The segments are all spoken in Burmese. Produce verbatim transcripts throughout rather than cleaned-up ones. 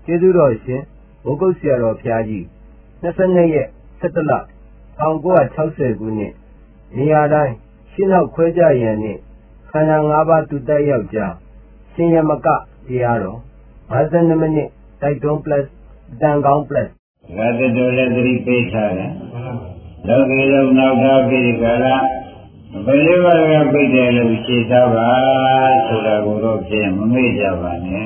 ကျေးဇူးတော်ရှင်ဘုဂုတ်ဆရာတော်ဘုရားကြီးနှစ်ဆယ်နှစ်ရက်ဆယ်တလ၁၉၆၀ခုနှစ်နေရာတိုင်းရှင်းနောက်ခွဲကြရန်နှင့်ခန္ဓာ၅ပါးသူတက်ယောက်ျားရှင်ယမကတရားတော်၅၂မိနစ်တိုက်တွန်း plus တန်ကောင်း plus ဒါတတော်လည်းသတိပေးထားတယ်လောကီလုံးနောက်သားပြီးကြလားဘယ်လိုပါကပြည့်တယ်လို့ရှင်းသားပါဆိုတာကိုတော့ဖြင့်မမေ့ကြပါနဲ့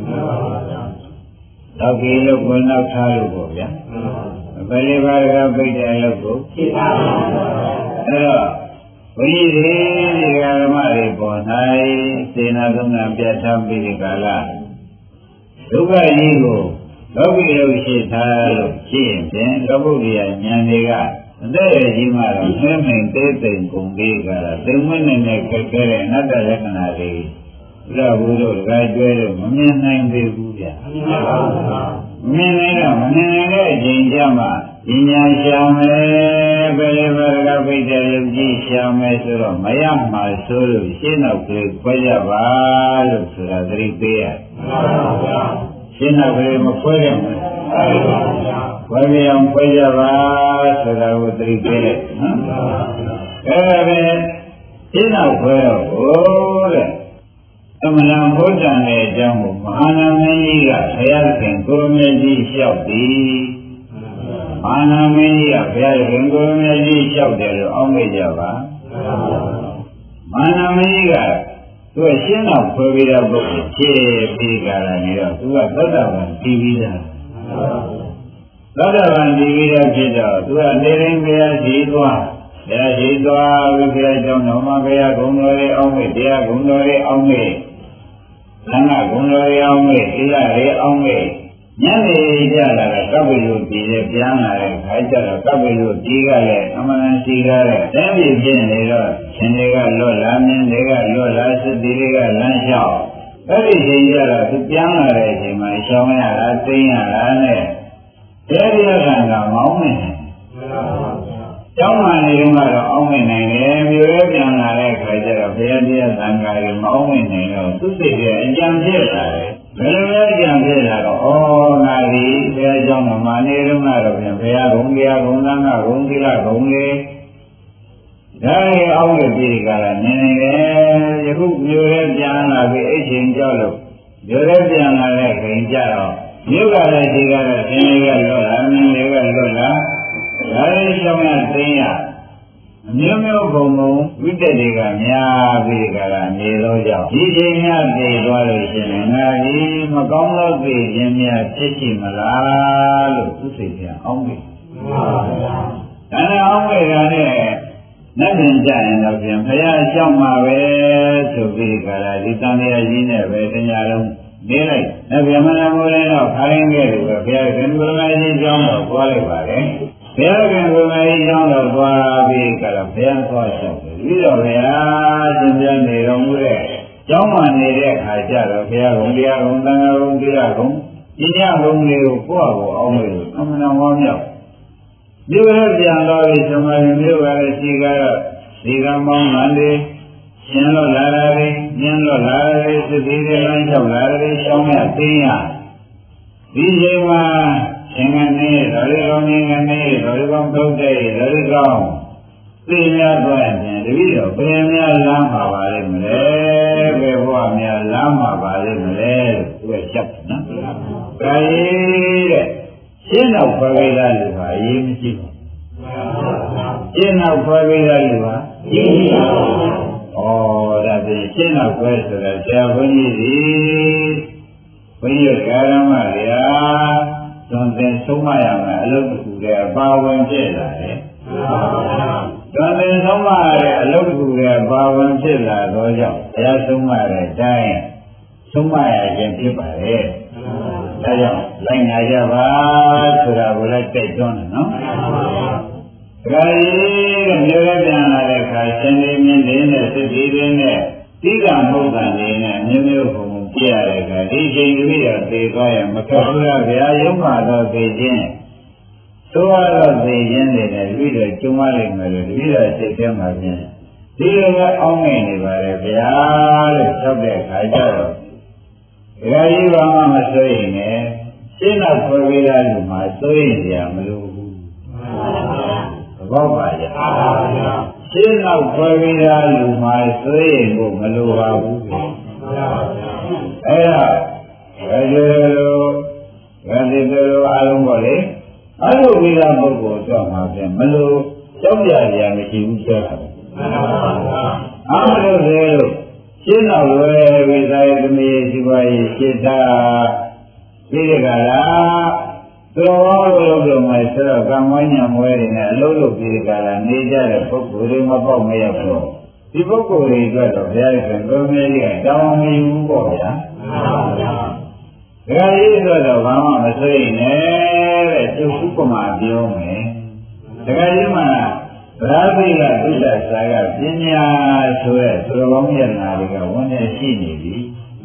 လောကီလုံးကိုနောက်သားလို့ပေါ့ဗျာဘယ်လိုပါကပြည့်တယ်လို့ကိုရှင်းသားပါအဲ့တော့ဘုရားရှင်ဒီဓမ္မတွေပေါ်၌စေနာသုံးနာပြတ်ထားပြီးကြလားဒုက္ခကြီးကိုလောကီလုံးရှင်းသားလို့ရှင်းရင်လောကုတ္တရာဉာဏ်တွေကအတဲ့ကြီးမှတော့ဆင်းမိန်သေးသိမ်ကုန်ပြီးကြတာသိမ့်မနဲ့နဲ့ကြက်ခဲ့တဲ့အနတ္တလက္ခဏာတွေဘုရားဘုရားကကြွဲလို့မမြင်နိုင်သေးဘူးဗျာမြင်နိုင်တော့မမြင်နိုင်တဲ့အချိန်ကျမှဉာဏ်ရှာမယ်ဘယ်လိုပဲကပိတ်တယ်လို့ကြည့်ရှာမယ်ဆိုတော့မရမှာဆိုလို့ရှင်းတော့ကလေးခွဲကြပါလို့ဆိုတာသတိပေးရတယ်ရှင်းတော့ကလေးမခွဲရဘူးဘယ်လိုအောင်ခွဲကြပါဆိုတာကိုသတိပေးလိုက်နော်အဲ့ဒါပဲရှင်းတော့ခွဲတော့ဟိုတဲ့အမှန်တရားဘုရားရဲ့အကြောင်းကိုမဟာနာမင်းကြီးကဘုရားခင်ကိုရမကြီးလျှောက်သည်မဟာနာမင်းကြီးကဘုရားခင်ကိုရမကြီးလျှောက်တယ်လို့အောက်မေ့ကြပါမဟာနာမင်းကြီးကသူကရှင်းတော့ခွဲပြီးတော့ပုဂ္ဂိုလ်ဖြည့်ပြီးကြတာနေတော့သူကသတ္တဝံပြီးပြီးသားသတ္တဗံဒီကိရဖြစ်တော့သူကနေရင်ဘုရားရှိသွားဘုရားရှိသွားဘုရားကြောင့်တော်မှာဘုရားဂုဏ်တော်ရဲ့အောင်းမေ့တရားဂုဏ်တော်ရဲ့အောင်းမေ့သံဃာဂုဏ်တော်ရဲ့အောင်းမေ့သီလရဲ့အောင်းမေ့ညနေကြလာတဲ့ကပ္ပိယုပြည်ရဲ့ပြန်လာတဲ့ခါကျတော့ကပ္ပိယုပြည်ကလည်းအမှန်တန်ရှိကားတဲ့တန်းပြည့်ဖြစ်နေတော့ရှင်တွေကလွတ်လာမြင်းတွေကလွတ်လာစတိတွေကလမ်းလျှောက်အဲ့ဒီချိန်ကျတော့သူပြန်လာတဲ့အချိန်မှာရှောင်းရတာသိမ်းရတာနဲ့တရားရခံကမောင်းနေတယ်။ကျောင်းမှနေတော့ကတော့အောင်းနေနိုင်တယ်။မြို့ရဲပြန်လာတဲ့အခါကျတော့ဘုရားတရားသံဃာတွေမအောင်းနေနိုင်တော့သူစိတ်ကအကြံဖြစ်လာတယ်။ဘယ်လိုလဲအကြံဖြစ်လာတော့ဩငါဒီဘုရားကျောင်းမှာနေတော့ကတော့ပြန်ဘုရားဂုဏ်တရားဂုဏ်သံဃာဂုဏ်သီလဂုဏ်တွေဒါရီအောင်းနေပြီကလာနေနေတယ်။ယခုမြို့ရဲပြန်လာပြီးအိတ်ချိန်ကြောက်လို့မြို့ရဲပြန်လာတဲ့ခင်ကြတော့မြို့ကလည်းဒီကတော့သင်္ကေတလွတ်လာမြင်းတွေကလွတ်လာဒါရီဆောင်ရသိရအမျိုးမျိုးဘုံဘုံဝိတ္တတွေကများပြီးကြတာနေတော့ကြောင့်ဒီချိန်များသိသွားလို့ရှင်ငါဒီမကောင်းတော့သိခြင်းများဖြစ်ရှိမလားလို့သူစိတ်ပြန်အောင်းပြီမှန်ပါဗျာဒါနဲ့အောင်းပြီကလည်းနဲ့ပြင်ကြရင်တော့ပြန်ဘုရားအကြောင်းမှာပဲဆိုပြီးကြတာဒီတန်တရားကြီးနဲ့ပဲတရားလုံးနေလိုက်။ဒါပြန်မလာမိုးလဲတော့ခိုင်းခဲ့တယ်ပဲဘုရားခင်ဘုရားကြီးကျောင်းတော်သွားလိုက်ပါလေ။ဘုရားခင်ဘုရားကြီးကျောင်းတော်သွားပြီးကြတော့ဘုရားသွားလျှောက်တယ်။ပြီးတော့ဘုရားရှင်ပြန်နေတော်မူတဲ့ကျောင်းမှာနေတဲ့အခါကျတော့ဘုရားကုံတရားကုံသံဃာကုံတရားကုံပညာကုံတွေကိုကိုယ့်အကိုအောင်လို့အမှန်တော်ဟောမြောက်။ဒီလိုပြန်တော့ဒီသမာဓိမျိုးကလည်းရှိကြတော့ဒီကမောင်းမှန်တယ်ရှင်းလို့လာတယ်ညင်းလို့လာတယ်သတိတွေလမ်းလျှောက်လာတယ်ရှောင်းရသိရဒီချိန်မှာရှင်ကနေတော်ရီကောင်းနေကနေတော်ရီကောင်းထုတ်တဲ့တော်ရီကောင်းသိများသွားရင်တပည့်တော်ဘယ်များလမ်းမှာပါလိမ့်မလဲဘယ်ဘဝများလမ်းမှာပါလိမ့်မလဲသူကရှောက်နော်ဒါရေးတဲ့ရှင်းတော့ခွဲပေးတာလို့ပါအရေးမရှိဘူးရှင်းတော့ခွဲပေးတာလို့ပါအရေးမရှိပါဘူးဩဒါဖြင့်ရှင်းတော့ခွဲဆိုတာဆရာဘုန်းကြီးကြီးဘုန်းကြီးဓမ္မဗျာသွန်သင်ဆုံးမရမယ်အလုပ်တစ်ခုတည်းအပါဝင်ဖြစ်လာတယ်သွန်သင်ဆုံးမရတဲ့အလုပ်တစ်ခုတည်းအပါဝင်ဖြစ်လာတော့ကြောင့်ဘုရားဆုံးမတဲ့အတိုင်းဆုံးမရခြင်းဖြစ်ပါလေဒါကြောင့်လိုက်နာကြပါဆိုတာကိုလည်းတိုက်တွန်းတယ်နော်ဒါကြီးကမျိုးရပြန်လာတဲ့အခါရှင်လေးမြင်းလေးနဲ့စစ်တီးလေးနဲ့တိကမဟုတ်တာလေးနဲ့မျိုးမျိုးပုံပုံပြရတဲ့အခါဒီချိန်ကြီးရသေသွားရင်မခက်ဘူးလားဗျာရုံးမှာတော့သိခြင်းသို့တော့သိခြင်းတွေနဲ့လူတွေကျုံရလိမ့်မယ်လို့ဒီလိုစိတ်ထဲမှာပြင်းဒီလိုပဲအောင်းနေနေပါလေဗျာလို့ဆောက်တဲ့အခါကျတော့ဒါကြီးဘာမှမစိုးရင်လည်းရှင်းတော့ခွဲပြီးသားလူမှာစိုးရင်ကြမလို့ဘူးသဘောပါရဲ့ရှင်းတော့ခွဲပြီးသားလူမှာစိုးရင်ကိုမလိုပါဘူးအဲ့ဒါဘယ်လိုဘယ်လိုအားလုံးပေါ့လေအလိုပြီးသားပုဂ္ဂိုလ်တော့မှာပြန်မလို့ကြောက်ကြရမရှိဘူးပြောတာအားမလို့လေလို့ရှင်းတော့လွယ်ဝိသယသမီးရှိပါရဲ့ရှင်းတာဒီကလာတော်လို့လို့မှဆိုတော့ကံဝိညာဉ်မွဲတွေနဲ့အလုံးလုံးဒီကလာနေကြတဲ့ပုဂ္ဂိုလ်တွေမပေါက်မရဘူးဒီပုဂ္ဂိုလ်တွေအတွက်တော့ဘုရားရှင်ကိုယ်မြတ်ကြီးကတောင်းမယူပေါ့ဗျာဒါကြီးဆိုတော့ဘာမှမဆွေးနဲ့တဲ့သူဥပမာပြောမယ်ဒါကြီးမှဗရာဇိကသုဒ္ဓစာကပညာဆိုတဲ့သုတော်ကောင်းမျက်နာတွေကဝန်နဲ့ရှိနေပြီ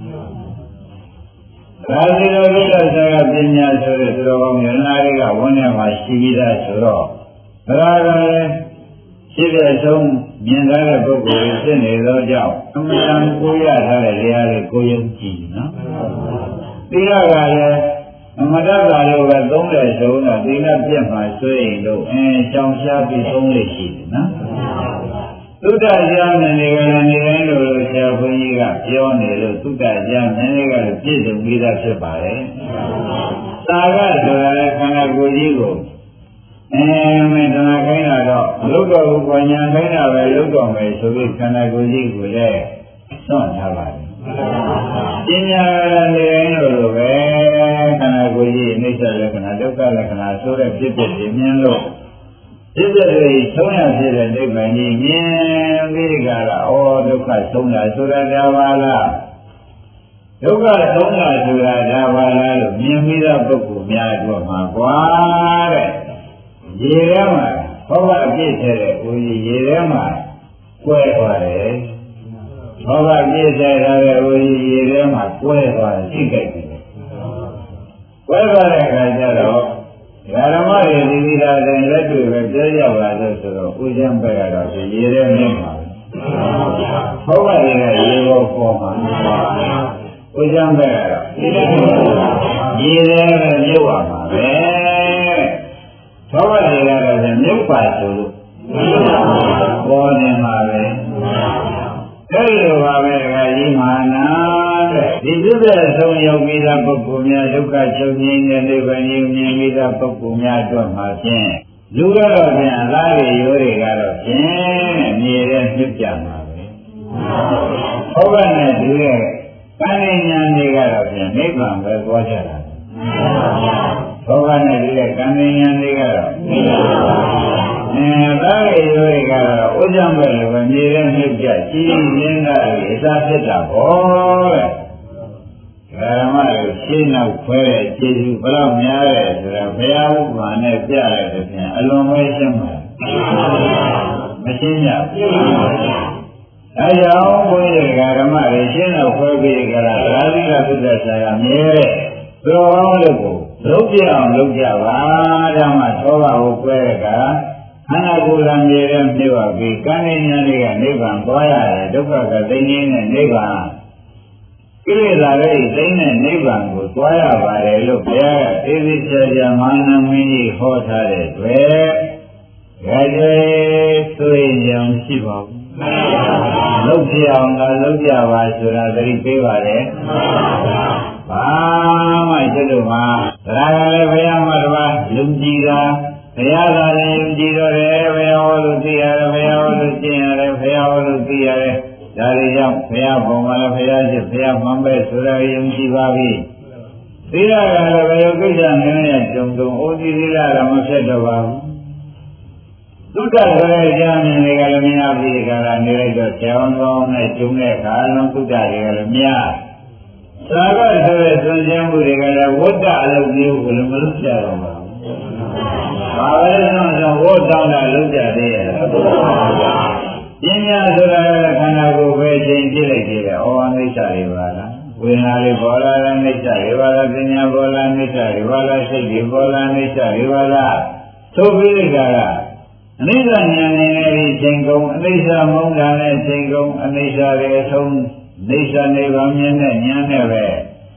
ဗရာဇိကသုဒ္ဓစာကပညာဆိုတဲ့သုတော်ကောင်းမျက်နာတွေကဝန်နဲ့မှာရှိပြီးသားဆိုတော့ဗရာကလည်းရှိတဲ့ဆုံးမြင်ထားတဲ့ပုဂ္ဂိုလ်ဖြစ်နေသောကြောင့်အမှန်တန်ကိုရထားတဲ့နေရာတွေကိုယုံကြည်နော်သီလကလည်းအမတ္တသာလို့ပဲသုံးတဲ့ဆုံးတော့သီလပြတ်မှဆွေးရင်လို့အင်းရှောင်ရှားပြီးသုံးလို့ရှိတယ်နော်သုဒ္ဓကြာမင်းတွေကလည်းနေတိုင်းလို့ဆရာဘုန်းကြီးကပြောနေလို့သုဒ္ဓကြာမင်းတွေကလည်းပြည့်စုံပြီးသားဖြစ်ပါတယ်သာကဆိုတာလည်းခန္ဓာကိုယ်ကြီးကိုအဲမင်းတနာခိုင်းတာတော့မလုပ်တော့ဘူးကွာညာခိုင်းတာပဲလုပ်တော့မယ်ဆိုပြီးခန္ဓာကိုယ်ကြီးကိုလည်းစွန့်ထားပါတယ်ပညာနေတိုင်းလို့ပဲခန္ဓာကိုယ်ကြီးအိဋ္ဌလက္ခဏာဒုက္ခလက္ခဏာဆိုတဲ့ဖြစ်ဖြစ်ဒီမြင်လို့ဖြစ်ဖြစ်တွေဆုံးရဖြစ်တဲ့နိဗ္ဗာန်ကြီးမြင်ပြီးကြတာဩဒုက္ခဆုံးတာဆိုတာဒါပါလားဒုက္ခဆုံးတာဆိုတာဒါပါလားလို့မြင်ပြီးတဲ့ပုဂ္ဂိုလ်များတို့မှာကွာတဲ့ရေထဲမှာဘောဂအပြည့်ထဲတဲ့ဦးကြီးရေထဲမှာကွဲသွားတယ်ဘောဂအပြည့်ထဲတဲ့ဦးကြီးရေထဲမှာကွဲသွားတယ်ရှိကြတယ်ကွဲသွားတဲ့အခါကျတော့ဓမ္မတွေဒီဒီလာတဲ့လက်တွေပဲပြောရပါလို့ဆိုတော့ဥကျမ်းပဲကတော့ဒီရေထဲမြင်ပါဘောဂတွေကရေကိုပေါ်မှာဥကျမ်းပဲကတော့ရေထဲပဲမြုပ်ပါမှာပဲဘောဂတွေကတော့မြုပ်ပါဆိုလို့ပေါ်နေမှာပဲအဲ့လိုပါပဲကကြီးမာနာတဲ့ဒီပြည့်တဲ့ဆုံးရောက်ပြီးသားပုဂ္ဂိုလ်များဒုက္ခချုပ်ငြိမ်းတဲ့နိဗ္ဗာန်ကြီးမြင်ပြီးသားပုဂ္ဂိုလ်များအတွက်မှာဖြင့်လူကတော့ဖြင့်အလားတွေရိုးတွေကတော့ဖြင့်မြေတဲ့မြုပ်ကြမှာပဲဘောဂနဲ့တူတဲ့ကံဉာဏ်တွေကတော့ဖြင့်နိဗ္ဗာန်ပဲသွားကြတာဘောဂနဲ့တူတဲ့ကံဉာဏ်တွေကတော့အဲသားရည်တွေကတော့ဥစ္စာမဲ့လို့ပဲမြေထဲမြုပ်ကြကြီးရင်းတာအသာဖြစ်တာပေါ့တဲ့ဓမ္မကိုရှင်းနောက်ခွဲတဲ့ခြေစုဘယ်လောက်များလဲဆိုတာဘုရားဥပမာနဲ့ပြလိုက်တဲ့ပြင်အလွန်ပဲရှင်းပါမရှင်းကြဘူးအဲကြောင့်ဘုရားဓမ္မတွေရှင်းနောက်ခွဲပြီးကြတာသာသီလသုဒ္ဓဆာကမြဲတဲ့သူတော်ကောင်းလို့ကိုလုပ်ပြအောင်လုပ်ကြပါဓမ္မသောဘာကိုခွဲတဲ့ကခန္ဓာကိုယ်ကမြဲတဲ့မြဲပါပြီကံဉာဏ်တွေကနိဗ္ဗာန်သွားရတယ်ဒုက္ခကသိငြိမ်းတဲ့နိဗ္ဗာန်ကိလေသာတွေသိတဲ့နိဗ္ဗာန်ကိုသွားရပါတယ်လို့ဘုရားကသိသိချာချာမာနမင်းကြီးဟောထားတဲ့တွေ့ဒါကြွေသွေးရောင်ရှိပါဘူးလုပ်ပြအောင်ကလုပ်ကြပါဆိုတာသတိပေးပါတယ်ဘာမှကျွတ်လို့မှာဒါကလည်းဘုရားမှာတပါးယုံကြည်တာဘုရားသာလည်းယုံကြည်တော့တယ်ဘုရားဟောလို့သိရတယ်ဘုရားဟောလို့ကျင့်ရတယ်ဘုရားဟောလို့သိရတယ်ဒါတွေကြောင့်ဘုရားပုံမှာလည်းဘုရားရှိဘုရားမှန်ပဲဆိုတာယုံကြည်ပါပြီသီလကလည်းဘယ်လိုကိစ္စနဲ့နဲ့ကြုံကြုံဩဒီသီလကမဖြစ်တော့ပါဘူးသုဒ္ဓဆိုတဲ့ဉာဏ်တွေကလည်းများပြီးကြတာနေလိုက်တော့ကျောင်းကောင်းနဲ့ကျုံတဲ့အခါလုံးသုဒ္ဓတွေကလည်းများသာကဆိုတဲ့သွန်ကျင်းမှုတွေကလည်းဝတ္တအလုပ်မျိုးကိုလည်းမလုပ်ကြတော့ပါဘူးဘာပဲလို့ဆိုဝတ်တောင်းတာလုပ်ကြသေးရဲ့ပညာဆိုတာခန္ဓာကိုယ်ပဲချိန်ပြည့်လိုက်ကြတယ်ဩအနိစ္စတွေပါလားဝေဒနာတွေပေါ်လာတဲ့နိစ္စတွေပါလားပညာပေါ်လာနိစ္စတွေပါလားစိတ်တွေပေါ်လာနိစ္စတွေပါလားသို့ပြီးကြတာအနိစ္စဉာဏ်နဲ့ဒီချိန်ကုန်အနိစ္စမုန်းတာနဲ့ချိန်ကုန်အနိစ္စတွေအဆုံးနိစ္စနိဗ္ဗာန်မြင်တဲ့ဉာဏ်နဲ့ပဲ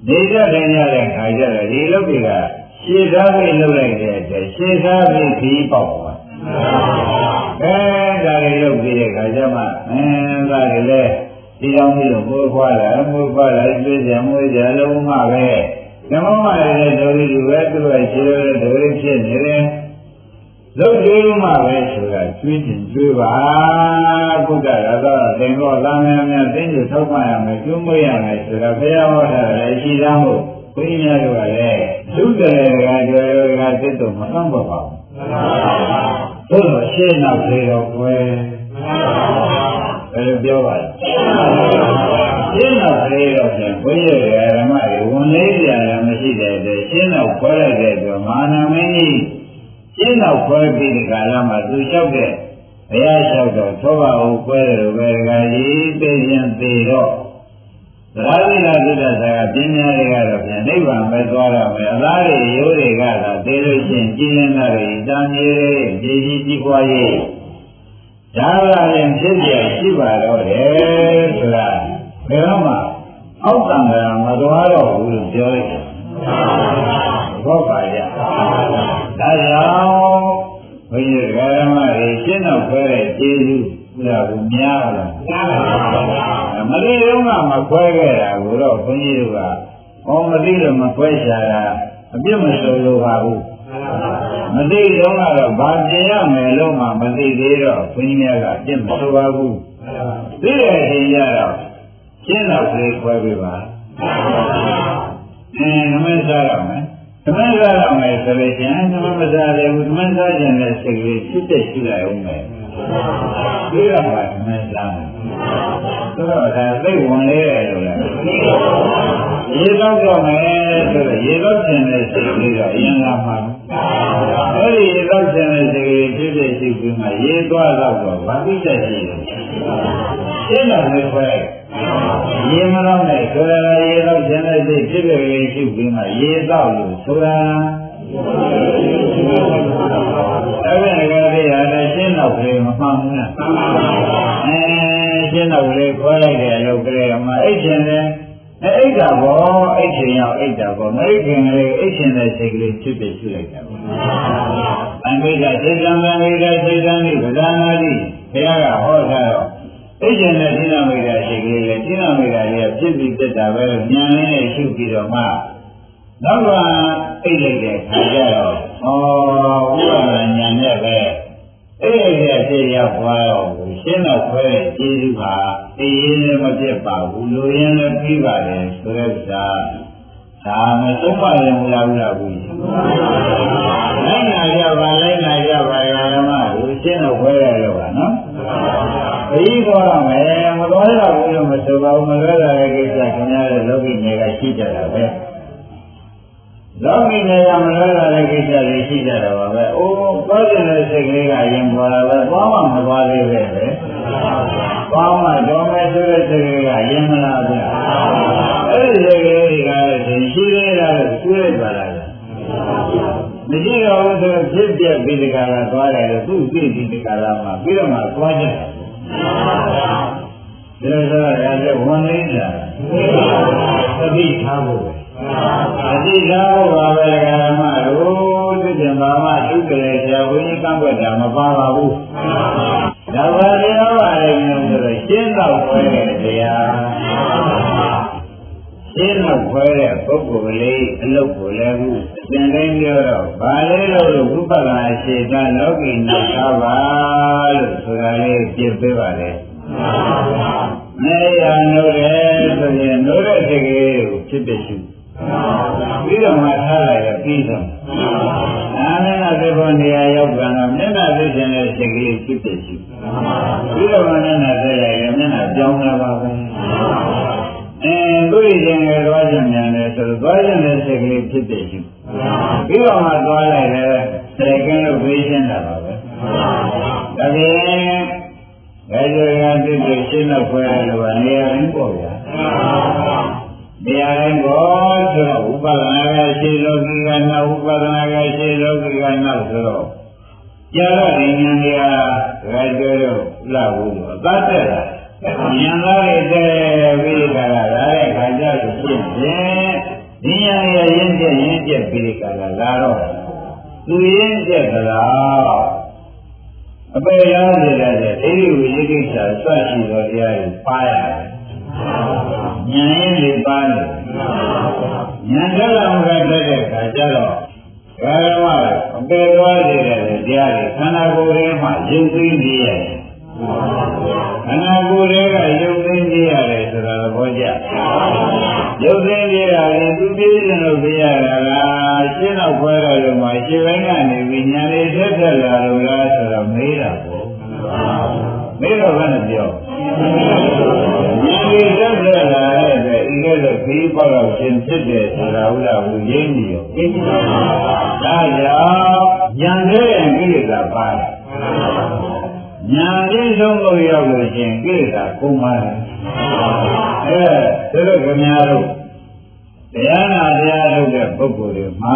နေကြတယ်ညတဲ့ခါကြတယ်ဒီလုပ်တွေကရှေ့သားပြီးလုပ်လိုက်တဲ့အတွက်ရှေ့သားပြီးခီးပေါက်သွားအဲဒါတွေလုပ်ပြီးတဲ့ခါကျမှအင်းဒါတွေလည်းဒီကြောင့်ဒီလိုမိုးခွာလာမိုးခွာလာပြည့်စံမွေးကြလုံးမှပဲဓမ္မမလည်းဒုရိလူပဲသူ့ရဲ့ရှေ့ရဲ့ဒုရိဖြစ်နေတယ်လုပ်ကြွေးမှပဲဆိုတာကျွေးတင်ကျွေးပါဘုရားကတော့သင်္ဘောသားများများသိညထောက်ပံ့ရမယ်ကျွေးမွေးရမယ်ဆိုတာဘုရားဟောတာလည်းရှိသားမို့ဘုန်းကြီးများတို့ကလည်းလူတယ်ကကြွယ်ကစစ်တော့မဆန်းပါဘူးသို့တော့ရှင်းနောက်သေးတော့ကွယ်ဘယ်လိုပြောပါလဲရှင်းနောက်သေးတော့ပြန်ဘုန်းကြီးတွေဓမ္မတွေဝန်လေးကြရမရှိတဲ့အတွက်ရှင်းနောက်ခွဲလိုက်တဲ့အတွက်မာနမင်းကြီးရှင်းနောက်ခွဲပြီးဒီကာလမှာသူလျှောက်တဲ့ဘုရားလျှောက်တော့သောဘဟုခွဲတယ်လို့ပဲကကြီးသိရင်သိတော့သရဏိလာသုဒ္ဓဆာကပညာတွေကတော့ပြန်နိဗ္ဗာန်ပဲသွားရမယ်အလားတွေရိုးတွေကတော့သိလို့ရှိရင်ကြည်လင်တာတွေတန်ကြီးတွေကြည်ကြီးကြီးပွားရေးဒါကလည်းဖြစ်ပြရှိပါတော့တယ်ဆိုတာဘယ်တော့မှအောက်တန်ကမသွားတော့ဘူးလို့ပြောလိုက်တယ်ဘောပါရဒါကြောင့်ဘုရားဓမ္မတွေရှင်းတော့ခွဲတဲ့ကျေးဇူးဘုရားကများလားမလေးတုန်းကမခွဲခဲ့တာကိုတော့ဘုန်းကြီးတို့ကဟောမသိလို့မခွဲချတာအပြစ်မဆိုလို့ပါဘူးမသိတုန်းကတော့ဘာပြင်ရမယ်လို့မှမသိသေးတော့ဘုန်းကြီးများကအပြစ်မဆိုပါဘူးသိတဲ့အချိန်ကျတော့ရှင်းတော့ပြေခွဲပေးပါအင်းမင်းစားရမယ်သမဏစားရမယ်ဆိုလို့ရှိရင်သမမစားတယ်ဘူးသမစားခြင်းနဲ့စိတ်ကလေးဖြစ်တဲ့ရှိလိုက်အောင်မယ်ဒီတော့မှသမစားမယ်ဆိုတော့ဒါသိဝင်လေလို့လည်းရေတော့တော့မယ်ဆိုတော့ရေတော့ခြင်းနဲ့စိတ်ကလေးကအရင်လာမှာအဲဒီရေတော့ခြင်းနဲ့စိတ်ကလေးဖြစ်တဲ့ရှိပြီးမှရေသွားတော့တော့ဗတိတ္တရှိတယ်ရှင်းတော့လည်းခွဲရေမတော့နဲ့ဆိုတာရေတော့ခြင်းနဲ့စိတ်ဖြစ်တဲ့လေးရှိပြီးမှရေတော့လို့ဆိုတာအဲ့ဒီကလေးရတယ်ရှင်းတော့ကလေးမမှန်ဘူးလားအဲရှင်းတော့ကလေးခွဲလိုက်တဲ့အလုပ်ကလေးကမှအိတ်ခြင်းနဲ့အိတ်တာဘောအိတ်ခြင်းရောက်အိတ်တာဘောမအိတ်ခြင်းလေးအိတ်ခြင်းတဲ့စိတ်ကလေးဖြစ်ဖြစ်ရှိလိုက်တာပေါ့အမိဒစိတ်ကံအမိဒစိတ်ကံဤဗဒနာတိဘုရားကဟောထားတော့အိတ်ခြင်းနဲ့သီလမိဒစိတ်ကလေးလေသီလမိဒလေးကဖြစ်ပြီးတက်တာပဲလို့ဉာဏ်လေးနဲ့ရှုပြီးတော့မှနောက်ကအိတ်လိုက်တဲ့ခါကျတော့ဩဥပဒဉာဏ်နဲ့ပဲအဲ့ဒီရဲ့အသေးရောက်သွားတော့ရှင်းတော့ခွဲတဲ့ကျေးဇူးဟာအေးရင်လည်းမဖြစ်ပါဘူးလူရင်းလည်းပြီးပါတယ်ဆိုတဲ့ဥစ္စာဒါမဆုံးပါရင်မလားဘူးလားဘူးလိုက်နာကြပါလိုက်နာကြပါဓမ္မကိုရှင်းတော့ခွဲရတော့ပါနော်ခရီးသွားရမယ်မသွားရဘူးလို့မဆိုပါဘူးမလွဲတာရဲ့ကိစ္စခင်ဗျားတို့လောကီနယ်ကရှိကြတာပဲလောကီနယ်ကမလွဲတာတဲ့ကိစ္စတွေရှိကြတာပါပဲအိုးသွားကြတဲ့စိတ်ကလေးကရင်ပေါ်လာပဲသွားမှမသွားသေးပဲပဲသွားမှတော့မဲ့ဆိုတဲ့စိတ်ကလေးကရင်မလာဘူးအဲ့ဒီစိတ်ကလေးတွေကလည်းရှိသေးတာလည်းကျွေးလိုက်ပါလားမရှိတော့ဘူးဆိုဖြစ်ပြပြီးဒီကရာသွားတယ်လို့သူ့ပြည့်ပြီးဒီကရာမှာပြီးတော့မှသွားကြတယ်ဒီလိုဆိုတော့လည်းဝန်လေးတာသတိထားဖို့ပဲအတိသာဘုရားပဲဓမ္မတို့သိကျင်ပါမှသုကလေဆရာဘုန်းကြီးကံွက်တာမပါပါဘူးဒါပါလေတော့ပါလေမျိုးဆိုတော့ရှင်းတော့ခွဲတဲ့တရားရှင်းတော့ခွဲတဲ့ပုဂ္ဂိုလ်လေးအလုပ်ကိုလည်းခုသင်တိုင်းပြောတော့ဗာလေလို့ဝိပဿနာရှင်းတာလောကီနာသာပါလို့ဆိုတာလေးပြပေးပါလေမေယနိုးတယ်ဆိုရင်နိုးတဲ့စိတ်ကလေးကိုဖြစ်ဖြစ်ရှိပြီးတော့မှထားလိုက်ရပြီးတော့နာမည်နဲ့သေဖို့နေရာရောက်ကြတော့မျက်နှာသိခြင်းနဲ့စိတ်ကလေးဖြစ်ဖြစ်ရှိပြီးတော့မှမျက်နှာသိလိုက်ရင်မျက်နှာပြောင်းလာပါပဲအဲသူ့ရင်ငယ်သွားခြင်းများတယ်ဆိုတော့သွားခြင်းနဲ့စိတ်ကလေးဖြစ်ဖြစ်ရှိပြီးတော့မှသွားလိုက်တယ်စိတ်ကလေးကိုပြေးရှင်းတာပါပဲဒါပြင်ဘယ်လိုရတဲ့ပြရှင်းတော့ခွဲရလို့နေရာရင်းပေါ့ဗျာနေရာရင်းပေါ့ဆိုတော့ဥပါဒနာကရှိလောကီကနောက်ဥပါဒနာကရှိလောကီကနောက်ဆိုတော့ကြာတော့ဒီဉာဏ်တွေကဘယ်လိုတော့လာဘူးလို့အသတ်တဲ့ဉာဏ်သားတွေတဲ့ဝိဒါရလာတဲ့ခါကျတော့ဖြစ်ရင်ဒီညာရရင်ကျက်ရင်ကျက်ပြီးကြလာလာတော့သူရင်ကျက်ကလားအပေလားနေတဲ့ဒိဋ္ဌိဝိသိကိစ္စစရှိတော်တရားကိုပါရတယ်ဉာဏ်ရင်းတွေပါလို့ဉာဏ်ကြလာမှတတ်တဲ့ခါကျတော့ဒါကမှအပေသွားနေတဲ့တရားတွေခန္ဓာကိုယ်ထဲမှာရုပ်သိနေရတယ်ခန္ဓာကိုယ်ထဲကရုပ်သိနေရတယ်ဆိုတာသဘောကျရုပ်သိနေရတယ်သူပြည့်စုံလို့ပြရတာလားရှင်းတော့ခွဲရလို့မှရှင်းပိုင်းကနေပြီးဉာဏ်လေးထက်ထက်လာလို့လားဆိုတော့မေးတာပေါ့မေးတော့ဘယ်နဲ့ပြောဉာဏ်လေးထက်ထက်လာတဲ့အတွက်ဤကဲ့သို့ပြီးပေါတော့ရှင်းဖြစ်တယ်ဆိုတာဟုတ်လားဘူးရင်းနေရောဒါကြောင့်ဉာဏ်ရဲ့ကိလေသာပါတယ်ညာရင်းဆုံးလို့ရောက်လို့ရှင်ကိလေသာကုန်ပါတယ်အဲဒါတို့ခင်ဗျားတို့တရားနာတရားထုတ်တဲ့ပုဂ္ဂိုလ်တွေမှာ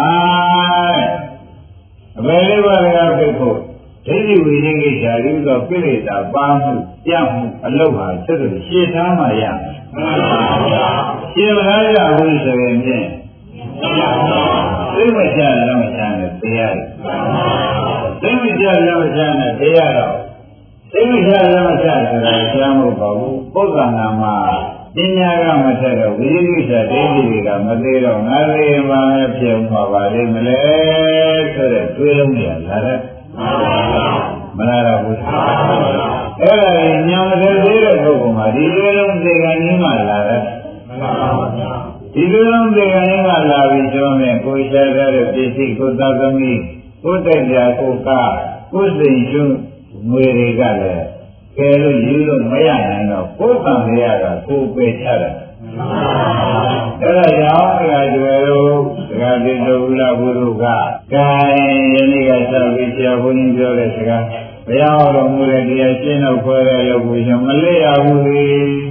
အဘယ်လေးပါးကဖြစ်ဖို့ဒိဋ္ဌိဝိသိကိစ္စဥသောကိလေသာပါမှုပြမှုအလုပ်ဟာသူတို့ရှင်းထားမှရမယ်ရှင်းထားရဘူးဆိုရင်ဖြင့်သိမချလောင်ချနဲ့တရားသိမချလောင်ချနဲ့တရားတော့သိမချလောင်ချဆိုတာကြားမဟုတ်ပါဘူးပုဂ္ဂနာမှာပညာကမထက်တော့ဝိသိကိစ္စဒိဋ္ဌိတွေကမသေးတော့ငါလေးမှပြုံးပါပါလိမ့်မလဲဆိုတဲ့တွေးလုံးရလာတဲ့မလားတော့ဘူးအဲ့ဒါညာမသေးသေးတဲ့ပုဂ္ဂိုလ်မှာဒီတွေးလုံးဒီကံကြီးမှလာတဲ့ဒီလိုလုံးဒီကံကြီးမှလာပြီးဆိုရင်ကိုယ်ရှာတဲ့ပစ္စည်းကိုသာသမီကိုယ်တိုက်ကြကိုကကိုယ်စိတ်ကျွငွေတွေကလည်းကဲလို့ယူလို့မရနိုင်တော့ကိုယ်ကံရတာကိုယ်ပဲချတာအဲ့ဒါကြောင့်ဒါကြွယ်လို့ဒကာတိတော်ဦးလာဘုရုကကဲယနေ့ကစပြီးဆရာဘုန်းကြီးပြောတဲ့စကားဘုရားတော်မူတဲ့တရားရှင်းတော့ခွဲတဲ့လို့ကိုရှင်မလေးရဘူးလေ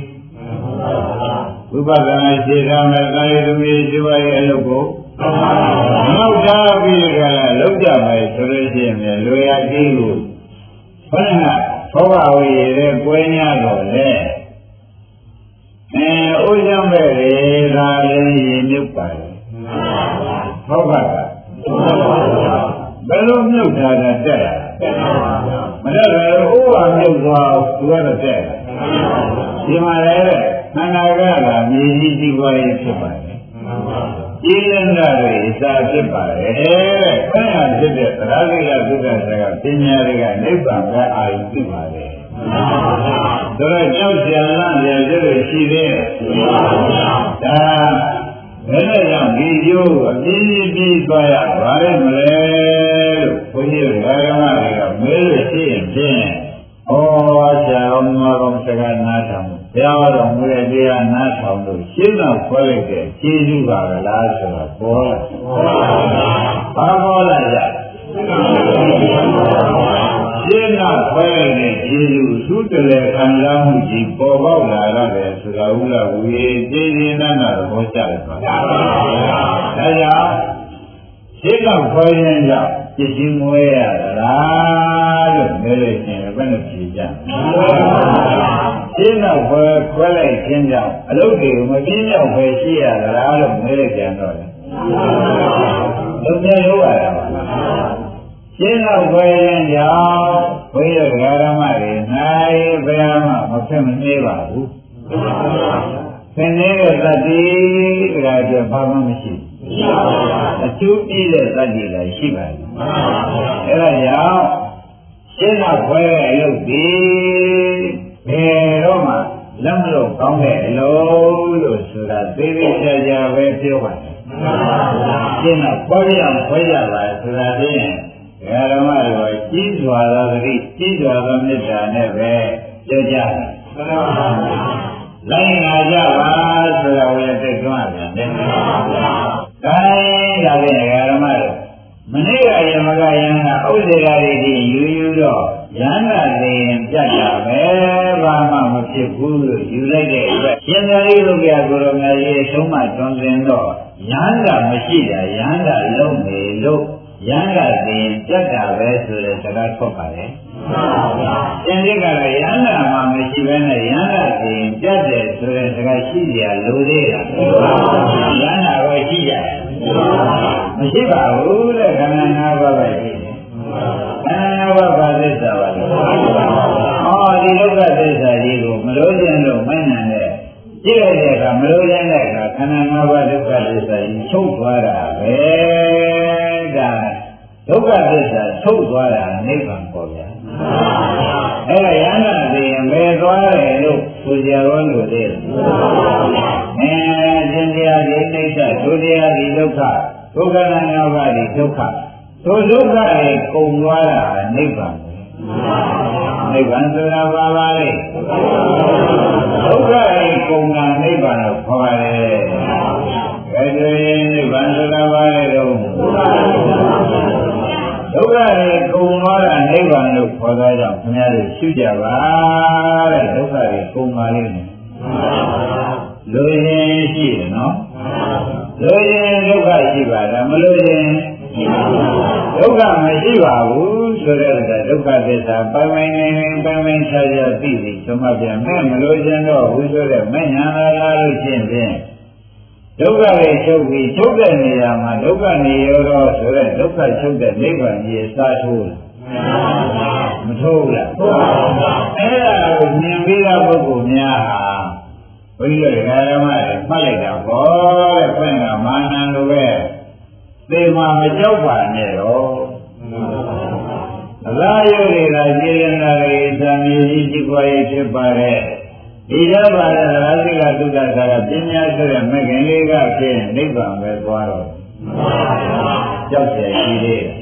ဝိပဿနာရှင်းထားမယ်ကာယသမီးရှိပါရဲ့အလုပ်ကိုနောက်ထားပြီးကြလားလောက်ကြမယ်ဆိုလို့ရှိရင်လွယ်ရသေးလို့ဘုရားဘောဂဝေရတဲ့ကွဲ냐တော့လေအဲဥစ္စာမဲ့တွေဒါလည်းရည်မြုပ်ပါလေဘောဂကဘယ်လိုမြုပ်တာလဲတက်လာမတက်လည်းဥပါမြုပ်သွားသူကတော့တက်ဒီမှာလည်းခန္ဓာကလာမြေကြီးကြီးပွားရေးဖြစ်ပါတယ်ဒီလန္ဒတွေစာဖြစ်ပါတယ်တဲ့ဘယ်ဟာဖြစ်တဲ့သရဂိယသုဒ္ဓဆရာပညာတွေကနိဗ္ဗာန်ကအာရုံပြုပါတယ်ဒါတော့ကြောက်ကြံလန့်ရတဲ့ရှိသေးတယ်ဒါဘယ်နဲ့ကြောင့်ဒီကျိုးအပြင်းပြင်းသွားရပါလဲမလဲလို့ဘုန်းကြီးဓမ္မတွေကမေးလို့ရှိရင်ဖြင့်ဩဆရာတော်မြတ်တော်စကားနားထောင်ဘုရားတော်မူတဲ့တရားနားထောင်လို့ရှင်းတော့ခွဲလိုက်တဲ့ကျေးဇူးပါလားဆိုတော့ပေါ်လာဘာပေါ်လာကြရှင်းတော့ခွဲလိုက်တဲ့ကျေးဇူးသုတလေခံစားမှုကြီးပေါ်ပေါက်လာရတယ်ဆိုတာဟုတ်လားဝီကျေးဇူးနာနာတော့ဟောကြားတယ်ဆိုတာဒါကြောင့်ရှင်းတော့ခွဲရင်ကြောင့်ပစ္စည်းမွေးရလားလို့ပြောလိုက်ရင်ဘယ်နဲ့ဖြေကြရှင်းတော့ခွဲခွဲလိုက်ခြင်းကြောင့်အလုပ်တွေကိုမပြင်းရောက်ပဲရှိရလားလို့ပြောလိုက်ကြတော့လေလုံးပြန်လို့ရတာပါရှင်းတော့ခွဲခြင်းကြောင့်ဘုရားဓမ္မတွေနိုင်ဘယ်မှမဖြစ်မနေပါဘူးသင်နေတဲ့သတ္တိတရားကျဘာမှမရှိအကျိုးပြည့်တဲ့သတ္တိလည်းရှိပါတယ်အဲဒါကြောင့်ရှင်းတော့ခွဲတဲ့အလုပ်ဒီဘယ်တော့မှလက်မလို့ကောင်းတဲ့အလုပ်လို့ဆိုတာသေးသေးချာချာပဲပြောပါတယ်ရှင်းတော့ခွဲရခွဲရပါဆိုတာဖြင့်ဓမ္မတော်ကြီးစွာသောသတိကြီးစွာသောမေတ္တာနဲ့ပဲပြောကြတယ်လိုက်နာကြပါဆိုတော့ဝေတိတ်သွန်းပြန်တယ်။ဒါရင်ဒါဖြင့်ဓမ္မတော်မနေ့ကယမကယန္တာဥစ္စေကာရီတိယူယူတော့ယန္တာသိရင်ပြတ်တာပဲဘာမှမဖြစ်ဘူးလို့ယူလိုက်တဲ့အတွက်ရှင်သာရိပုတ္တရာကိုရောင်ကြီးဆုံးမတွင်စင်တော့ယန္တာမရှိတာယန္တာလုံးနေလို့ရဟန္တာသိရင်ပြတ်တာပဲဆိုတဲ့စကားထွက်ပါလေကျန်တဲ့ကလည်းရဟန္တာမှမရှိဘဲနဲ့ရဟန္တာသိရင်ပြတ်တယ်ဆိုတဲ့စကားရှိကြလို့သေးတာရဟန္တာပဲရှိကြတယ်မရှိပါဘူးတဲ့ခန္ဓာ၅ပါးပဲရှိတယ်ခန္ဓာ၅ပါးပါသစ္စာပါလို့ဟောဒီဒုက္ခသစ္စာကြီးကိုမလို့ခြင်းလို့မနှံတဲ့ကြည့်လိုက်တဲ့အခါမလို့ခြင်းတဲ့အခါခန္ဓာ၅ပါးဒုက္ခသစ္စာကြီးချုပ်သွားတာပဲဒါဒုက္ခသစ္စာချုပ်သွားတာနိဗ္ဗာန်ပေါ်ဗျာအဲ့ဒါယန္တာသိရင်ဘယ်သွားတယ်လို့ဆိုကြရောလို့သေးတယ်အဲရှင်တရားဒီနိစ္စဒုတရားဒီဒုက္ခဒုက္ခနာငါးပါးဒီဒုက္ခဒုဒုက္ခတွေကုန်သွားတာနိဗ္ဗာန်နိဗ္ဗာန်ဆိုတာဘာပါလဲဒုက္ခတွေကုန်တာနိဗ္ဗာန်လို့ခေါ်ပါတယ်ဘယ်လိုရင်နိဗ္ဗာန်ဆိုတာဘာလဲတော့ဒုက္ခတွေကုန်သွားတာနိဗ္ဗာန်လို့ခေါ်တာကြောင့်ခင်ဗျားတို့ရှုကြပါတဲ့ဒုက္ခတွေကုန်ပါလိမ့်မယ်လူရင်ရှိတယ်နော်လူရင်ဒုက္ခရှိပါလားမလို့ရင်ဒုက္ခမရှိပါဘူးဆိုတဲ့ဒုက္ခသစ္စာပိုင်ပိုင်နေနေပိုင်ပိုင်ခြားခြားသိပြီကျမပြန်မဲ့မလို့ခြင်းတော့ဘူးဆိုတဲ့မဲ့ညာလာလာလို့ရှင်းဖြင့်ဒုက္ခတွေချုပ်ပြီးချုပ်တဲ့နေရာမှာဒုက္ခနေရောတော့ဆိုတဲ့ဒုက္ခချုပ်တဲ့နိဗ္ဗာန်ကြီးစားထိုးလားမထိုးလားအဲ့ဒါကိုမြင်ပြီးတဲ့ပုဂ္ဂိုလ်များဟာဘုန်းကြီးတို့ဓမ္မတွေမှတ်လိုက်တာပေါ့တဲ့ဖွင့်ကမာနံလိုပဲသေမှာမကြောက်ပါနဲ့တော့အလားယုတ်တွေကကျေရနာတွေသံမြည်ကြီးကြည့်ပွားရေးဖြစ်ပါတဲ့ဒီတော့ပါတဲ့ရာဇိကသုဒ္ဓသာရပညာဆိုတဲ့မဂ္ဂင်လေးကဖြင့်နိဗ္ဗာန်ပဲသွားတော့ကြောက်တယ်ရှိသေးတယ်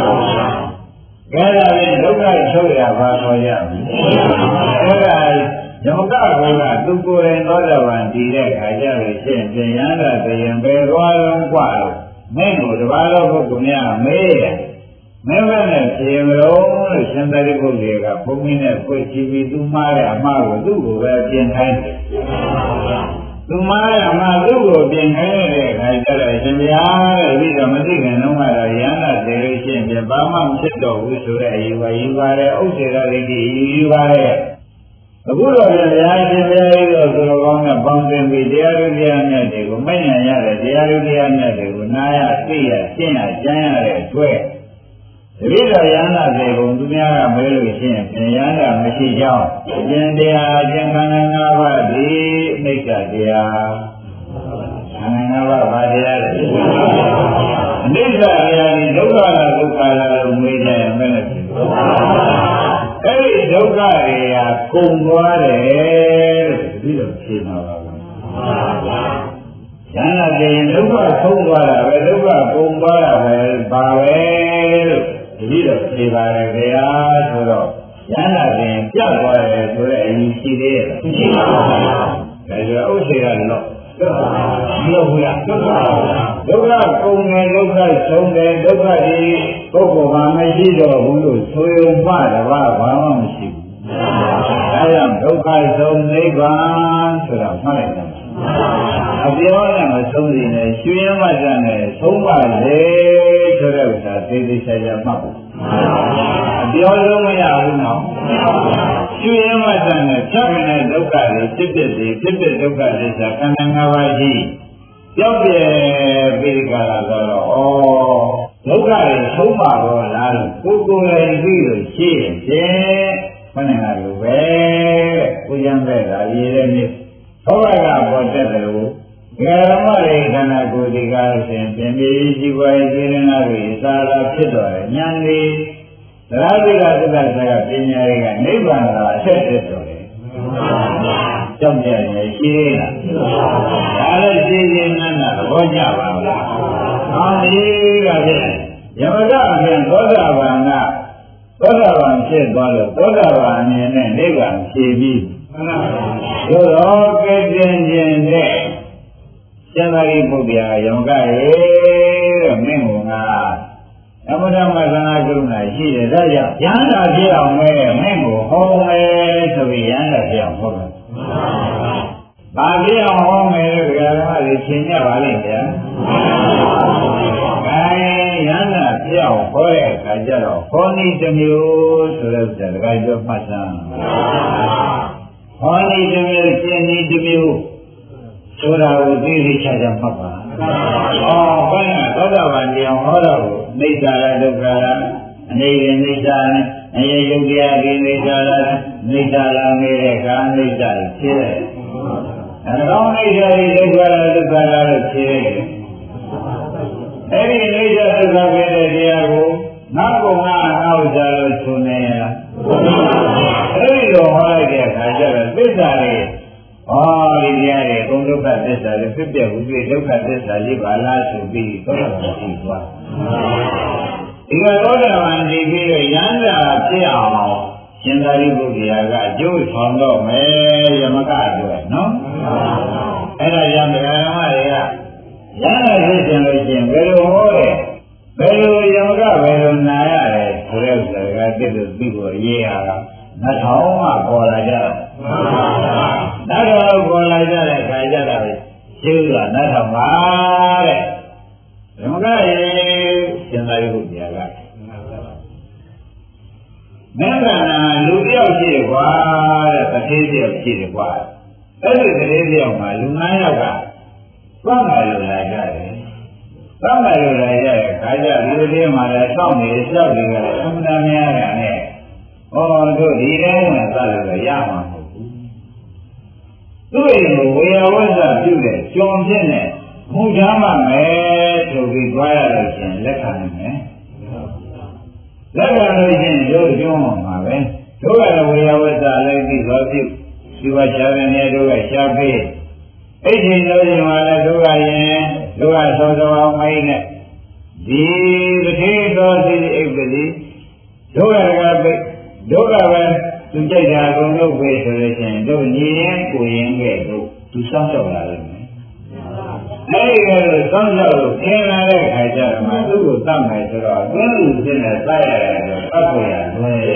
အဲ့ဒါလည်းဒုက္ခချုပ်ရပါဆိုရပြီအဲ့ဒါဓမ္မကဘောကသူကိုယ်တိုင်သောတာပန်တည်တဲ့ခါကျလို့ရှင်းပြန်ရတာတရင်ပဲသွားတော့กว่าလို့မင်းတို့တပါးတော်ပုဂ္ဂိုလ်များမေးရမင်းမနဲ့ပြေမလို့လို့ရှင်သာရိပုတ္တရာကဘုန်းကြီးနဲ့ကိုယ်ကြည့်ပြီးသူမှားတဲ့အမှားကိုသူ့ကိုပဲပြင်ခိုင်းတယ်သူမှားတဲ့အမှားသူ့ကိုပြင်ခိုင်းတဲ့အခါကျတော့ရှင်ဗျာတဲ့ပြီးတော့မသိခင်လုံးကတော့ရဟန္တာတည်လို့ရှင်းပြန်ဘာမှမဖြစ်တော့ဘူးဆိုတဲ့အယူပါယူပါတဲ့ဥစ္စေရလိတိယူယူပါတဲ့အခုတော့ဗျာရှင်ဗျာကြီးတော့သူတော်ကောင်းနဲ့ပေါင်းသင်ပြီးတရားဥတရားမြတ်တွေကိုမဉ္ဇဏ်ရတဲ့တရားဥတရားမြတ်တွေကိုနားရသိရရှင်းရကျမ်းရတဲ့အတွက်တတိယယန္တာစေကုန်သူများကမဲလို့ရှင်းပြန်ယန္တာမရှိကြောင်းအကျင့်တရားအကျင့်ခန္ဓာ၅ပါးဒီအနိစ္စတရားခန္ဓာ၅ပါးဘာတရားလဲအနိစ္စတရားဒီဒုက္ခလားဒုက္ခလားလို့မေးကြရင်မနဲ့ဖြစ်ဘူးအဲ့ဒီဒုက္ခတွေကကုန်သွားတယ်လို့ဒီလိုဖြေမှာပါဘူးယန္တာစေရင်ဒုက္ခဆုံးသွားတာပဲဒုက္ခကုန်သွားတာပဲပါပဲလို့ဒီလိုဖြေပါတယ်ခင်ဗျာဆိုတော့ယန္တာပင်ပြတ်သွားတယ်ဆိုတဲ့အရင်ရှိသေးရဲ့မရှိပါဘူးဒါဆိုဥစ္စေကလော့လော့ဘူးလားဒုက္ခကုန်တယ်ဒုက္ခဆုံးတယ်ဒုက္ခဒီပုဂ္ဂိုလ်မှာမရှိတော့ဘူးလို့ဆိုရုံမှတပါးဘာမှမရှိဘူးဒါကြောင့်ဒုက္ခဆုံးနိဗ္ဗာန်ဆိုတာမှတ်လိုက်တယ်အပြောနဲ့မဆုံးစီနဲ့ရွှေရမတ်နဲ့သုံးပါလေဆိုတဲ့ဥစ္စာသိသိချာချာမှတ်ဖို့အပြောလုံးမရဘူးနော်ရွှေရမတ်နဲ့ဖြတ်နေတဲ့ဒုက္ခတွေဖြစ်ဖြစ်စီဖြစ်ဖြစ်ဒုက္ခတွေဆိုခန္ဓာ၅ပါးရှိကြောက်ပြဲပိရိကာလာဆိုတော့ဩဒုက္ခတွေသုံးပါတော့လားလို့ကိုယ်ကိုယ်လည်းသိလို့ရှိရင်ဖြင့်ခန္ဓာလိုပဲကိုယ်ရမ်းတဲ့ဒါရည်တဲ့နေ့ဘောဂကပေါ်တက်တယ်လို့ဓမ္မရေခန္ဓာကိုယ်ဒီကားရှင်ပြင်ပြီးជីវရေးစေရနာတွေသာသာဖြစ်တော်တယ်ဉာဏ်ဒီသရတိကသစ္စာကပညာတွေကနိဗ္ဗာန်သာအဆက်တက်တော်တယ်ကြောက်ကြရရှိသေးလားဒါလည်းရှင်းရှင်းနာနာသဘောကျပါလားဟောဒီကဖြင့်ယမကအပြင်သောတာပန်ကသောတာပန်ဖြစ်သွားလို့သောတာပန်အနေနဲ့နိဗ္ဗာန်ဖြည့်ပြီးသို့တော်ကဲ့တင်ခြင်းနဲ့ကျန်သာရိပုတ္တရာယမကရေတဲ့မင်းကသမထမသနာကရုဏာရှိတယ်ဒါကြောင့်ယန္တာဖြစ်အောင်မဲမင်းကိုဟောမယ်ဆိုပြီးယန္တာဖြစ်အောင်ဟောတယ်။ဘာဖြစ်အောင်ဟောမယ်လို့ဓမ္မတွေရှင်းကြပါလိမ့်ဗျာ။အဲယန္တာဖြစ်ဟောတဲ့အခါကျတော့ဟောနည်းတစ်မျိုးဆိုတဲ့ဥစ္စာတခါပြောမှတ်စမ်းဟောနည်းတစ်မျိုးရှင်းနည်းတစ်မျိုးဆိုတာကိုသိသိချာချာမှတ်ပါဟောဘယ်နဲ့သောတာပန်တရားဟောတော့နိစ္စလားဒုက္ခလားအနေနဲ့နိစ္စနဲ့အရင်ယုတ်တရားဒီနိစ္စလားနိစ္စလားနေတဲ့ကာနိစ္စကိုဖြေတယ်အကောင်းနိစ္စဒီဒုက္ခလားဒုက္ခလားလို့ဖြေတယ်အဲ့ဒီနိစ္စဒုက္ခဖြစ်တဲ့တရားကိုနောက်ကုံကနောက်ကြလို့ဆိုနေရလားအဲ့ဒီလိုဟောလိုက်တဲ့အခါကျတော့သစ္စာလေးဟောဒီတရားတွေဘုံဒုက္ခသစ္စာတွေဖြစ်ပြဥပ္ပေဒုက္ခသစ္စာလေးပါလားဆိုပြီးသောတာပန်ရှိသွားဒီကသောတာပန်ဒီပြီးရဟန္တာဖြစ်အောင်ရှင်သာရိပုတ္တရာကအကျိုးဆောင်တော့မယ်ယမကအတွက်နော်အဲ့ဒါကြောင့်ဓမ္မတွေကရဟန္တာဖြစ်ခြင်းလို့ရှိရင်ဘယ်လိုဟောလဲဘယ်လိုယမကဘယ်လိုနာရတယ်ဆိုတဲ့ဥစ္စာကတိတိသိဖို့အရေးရတာနှထောင်းမှပေါ်လာကြတာနှထောင်းပေါ်လာကြတဲ့ခါကျတော့ရှင်းတာနှထောင်းပါတဲ့ဓမ္မကရေရှင်သာရိပုတ္တရာကမင်္ဂလာလူတယောက်ရှိတယ်ကွာတဲ့တထေးတယောက်ရှိတယ်ကွာအဲ့ဒီတထေးတယောက်မှာလူငါးယောက်ကသွားမယ်လို့လာကြတယ်သွားမယ်လို့လာကြတဲ့ခါကျဒီလိုလေးမှလည်းစောင့်နေစောင့်နေကြတယ်အမှန်တရားများတယ်နဲ့ဟောတို့ဒီတိုင်းမှာသတ်လို့ရမှာမဟုတ်ဘူးသူ့အိမ်ကိုဝေယဝဇ္ဇပြုတဲ့ကျွန်ဖြစ်နေမှုချမ်းမှမယ်ဆိုပြီးသွားရလို့ရှင်လက်ခံနိုင်မယ်လက်ခံလို့ရှင်ရုပ်ကျွန်းမှာပဲတို့ကဝေယဝဇ္ဇလည်းပြီးသွားပြုဒီဘရှားတဲ့တို့ကရှားပေးအဲ့ဒီလိုရှင်မှာလည်းတို့ကရင်တို့ကသောသောအောင်မိုင်းနဲ့ဒီတတိသောစီအိပ်ပတိတို့ကကပိတို့ကပဲသူကြိုက်တာအကုန်လုပ်ပေးဆိုလို့ရှိရင်တို့ညီရင်ကိုရင်ကဲတို့သူစောင့်ရှောက်လာတယ်အဲဒီကဲစောင့်ရှောက်လို့ခင်းလာတဲ့ခါကျတော့မှသူ့ကိုတတ်မယ်ဆိုတော့သူ့လူချင်းနဲ့တိုက်ရတယ်ဆိုတော့အပ်ပေါ်ရလွယ်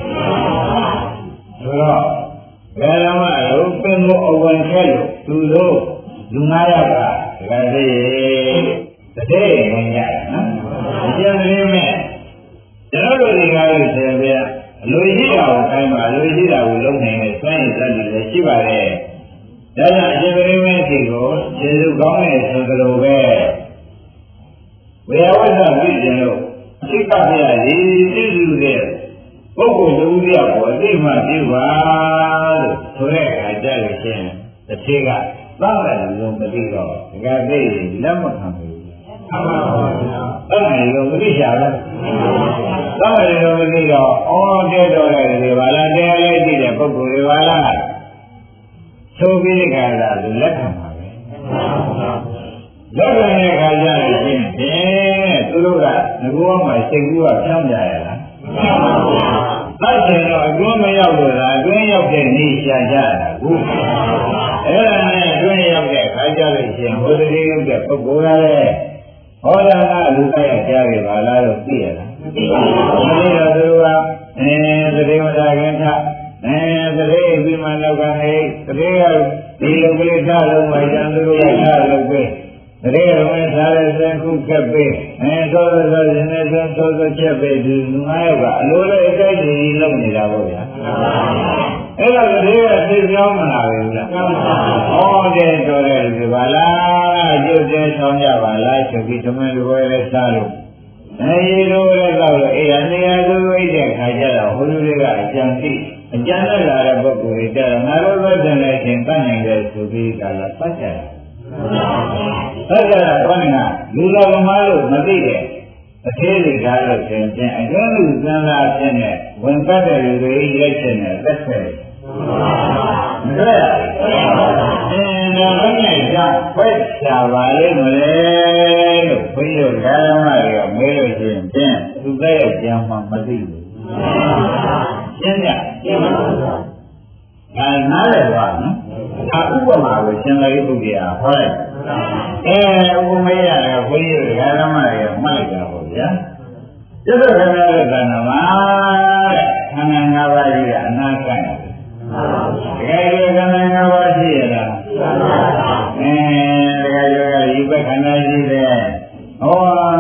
ဆိုတော့ဘယ်တော့မှလို့ပင်ကိုအဝင်ခဲလို့သူတို့လူငါးယောက်ကဒါကြည့်တတိယဝင်ကြတယ်နော်အကျဉ်းလေးမဲ့ကျွန်တော်တို့ဒီကားလို့ဆိုပြအလိုရှိတာကိုတိုင်းမှာအလိုရှိတာကိုလုံးနိုင်တဲ့စွမ်းရည်သတ္တိလည်းရှိပါတယ်ဒါကြောင့်အရှင်ဘုရင်မင်းကြီးကိုခြေစုကောင်းနေဆိုသလိုပဲဝေယဝဇ္ဇပြည့်တယ်လို့သိက္ခာပြရည်သိစုတဲ့ပုဂ္ဂိုလ်လူတယောက်ကိုအသိမှပြုပါလို့ဆိုတဲ့အခါကျလို့ရှိရင်တစ်သေးကသာတယ်လို့မသိတော့ဒီကသိလက်မခံဘူးအမှန်ပါဗျာအဲ့ဒါလို့မသိချာလားသာတယ်လို့မသိတော့အော်တဲ့တော်တဲ့ဒီပါလားတရားလေးသိတဲ့ပုဂ္ဂိုလ်တွေပါလားသို့ပြီးကြတာလူလက်ခံပါပဲလက်ခံတဲ့အခါကျရင်ဖြင့်သူတို့ကငကောမှစိတ်ကူးကဖြောင်းကြရလားသတ်တယ်တော့အတွင်းမရောက်လို့လားအတွင်းရောက်တဲ့နေရှာကြတာခုအဲ့ဒါနဲ့အတွင်းရောက်တဲ့အခါကျလို့ရှိရင်ဟိုတည်းရောက်တဲ့ပုဂ္ဂိုလ်ကလည်းဟောတာကလူတိုက်ကြားကြပါလားလို့သိရလားမသိတော့သူကအဲသတိဝဒခင်ထအဲသတိပြီးမှနောက်ကဟဲ့သတိကဒီလိုကလေးထားလို့မှကျန်သူတို့ကထားလို့ပဲသတိကဝင်စားတဲ့စခုခက်ပေးအဲသောသောသောရှင်နေသောသောသောချက်ပေးဒီလူငါးယောက်ကအလိုလိုအတိုက်ကြီးလုပ်နေတာပေါ့ဗျာအဲ့ဒါသတိကသိပြောင်းမလာဘူးလားဟောတဲ့တော်တဲ့ဒီပါလားကျုပ်တဲ့ဆောင်ကြပါလားဆိုပြီးသမန်လိုပဲလဲစားလို့အဲဒီလိုလဲတော့အေးအနေအတူဝိတဲ့ခါကျတော့ဟိုလူတွေကအကြံသိအကြံနဲ့လာတဲ့ပုဂ္ဂိုလ်တွေကြတော့ငါတို့ဘက်တည်းနဲ့ရှင်တတ်နိုင်တယ်ဆိုပြီးကလာပတ်ကြတယ်။ပတ်ကြတာဘာနဲ့လူတော်မလို့မသိတဲ့အသေးစိတ်ကားလို့ရှင်ချင်းအကျဉ်းလူသံသာဖြစ်နေဝင်ပတ်တဲ့လူတွေလက်ချက်နဲ့သက်ဆက်တယ်။မတွေ့ဘူး။အင်းတော့ဘယ်နဲ့ကြောင့်ဖွက်ချပါလိမ့်မလဲလို့ဘုန်းကြီးတို့ဓမ္မတွေကမေးလို့ရှိရင်ဖြင့်သူတဲ့ရဲ့ကြံမှမသိဘူး။ရှင်းကြရှင်းပါဘူး။ဒါနားလည်ပါနော်။ဒါဥပမာကိုရှင်သာရိပုတ္တရာဟောလိုက်။အဲဥပမာရတယ်ဘုန်းကြီးတို့ဓမ္မတွေကမှတ်လိုက်တာပေါ့ဗျာ။ကျတော့ခဏလေးကဏ္ဍမှာတဲ့ခန္ဓာ၅ပါးကြီးကအနာကံတယ်။တကယ်လို့ခန္ဓာ၅ပါးရှိရလား။အဲတကယ်လို့ဒီဘက်ခန္ဓာရှိတယ်။ဟောသ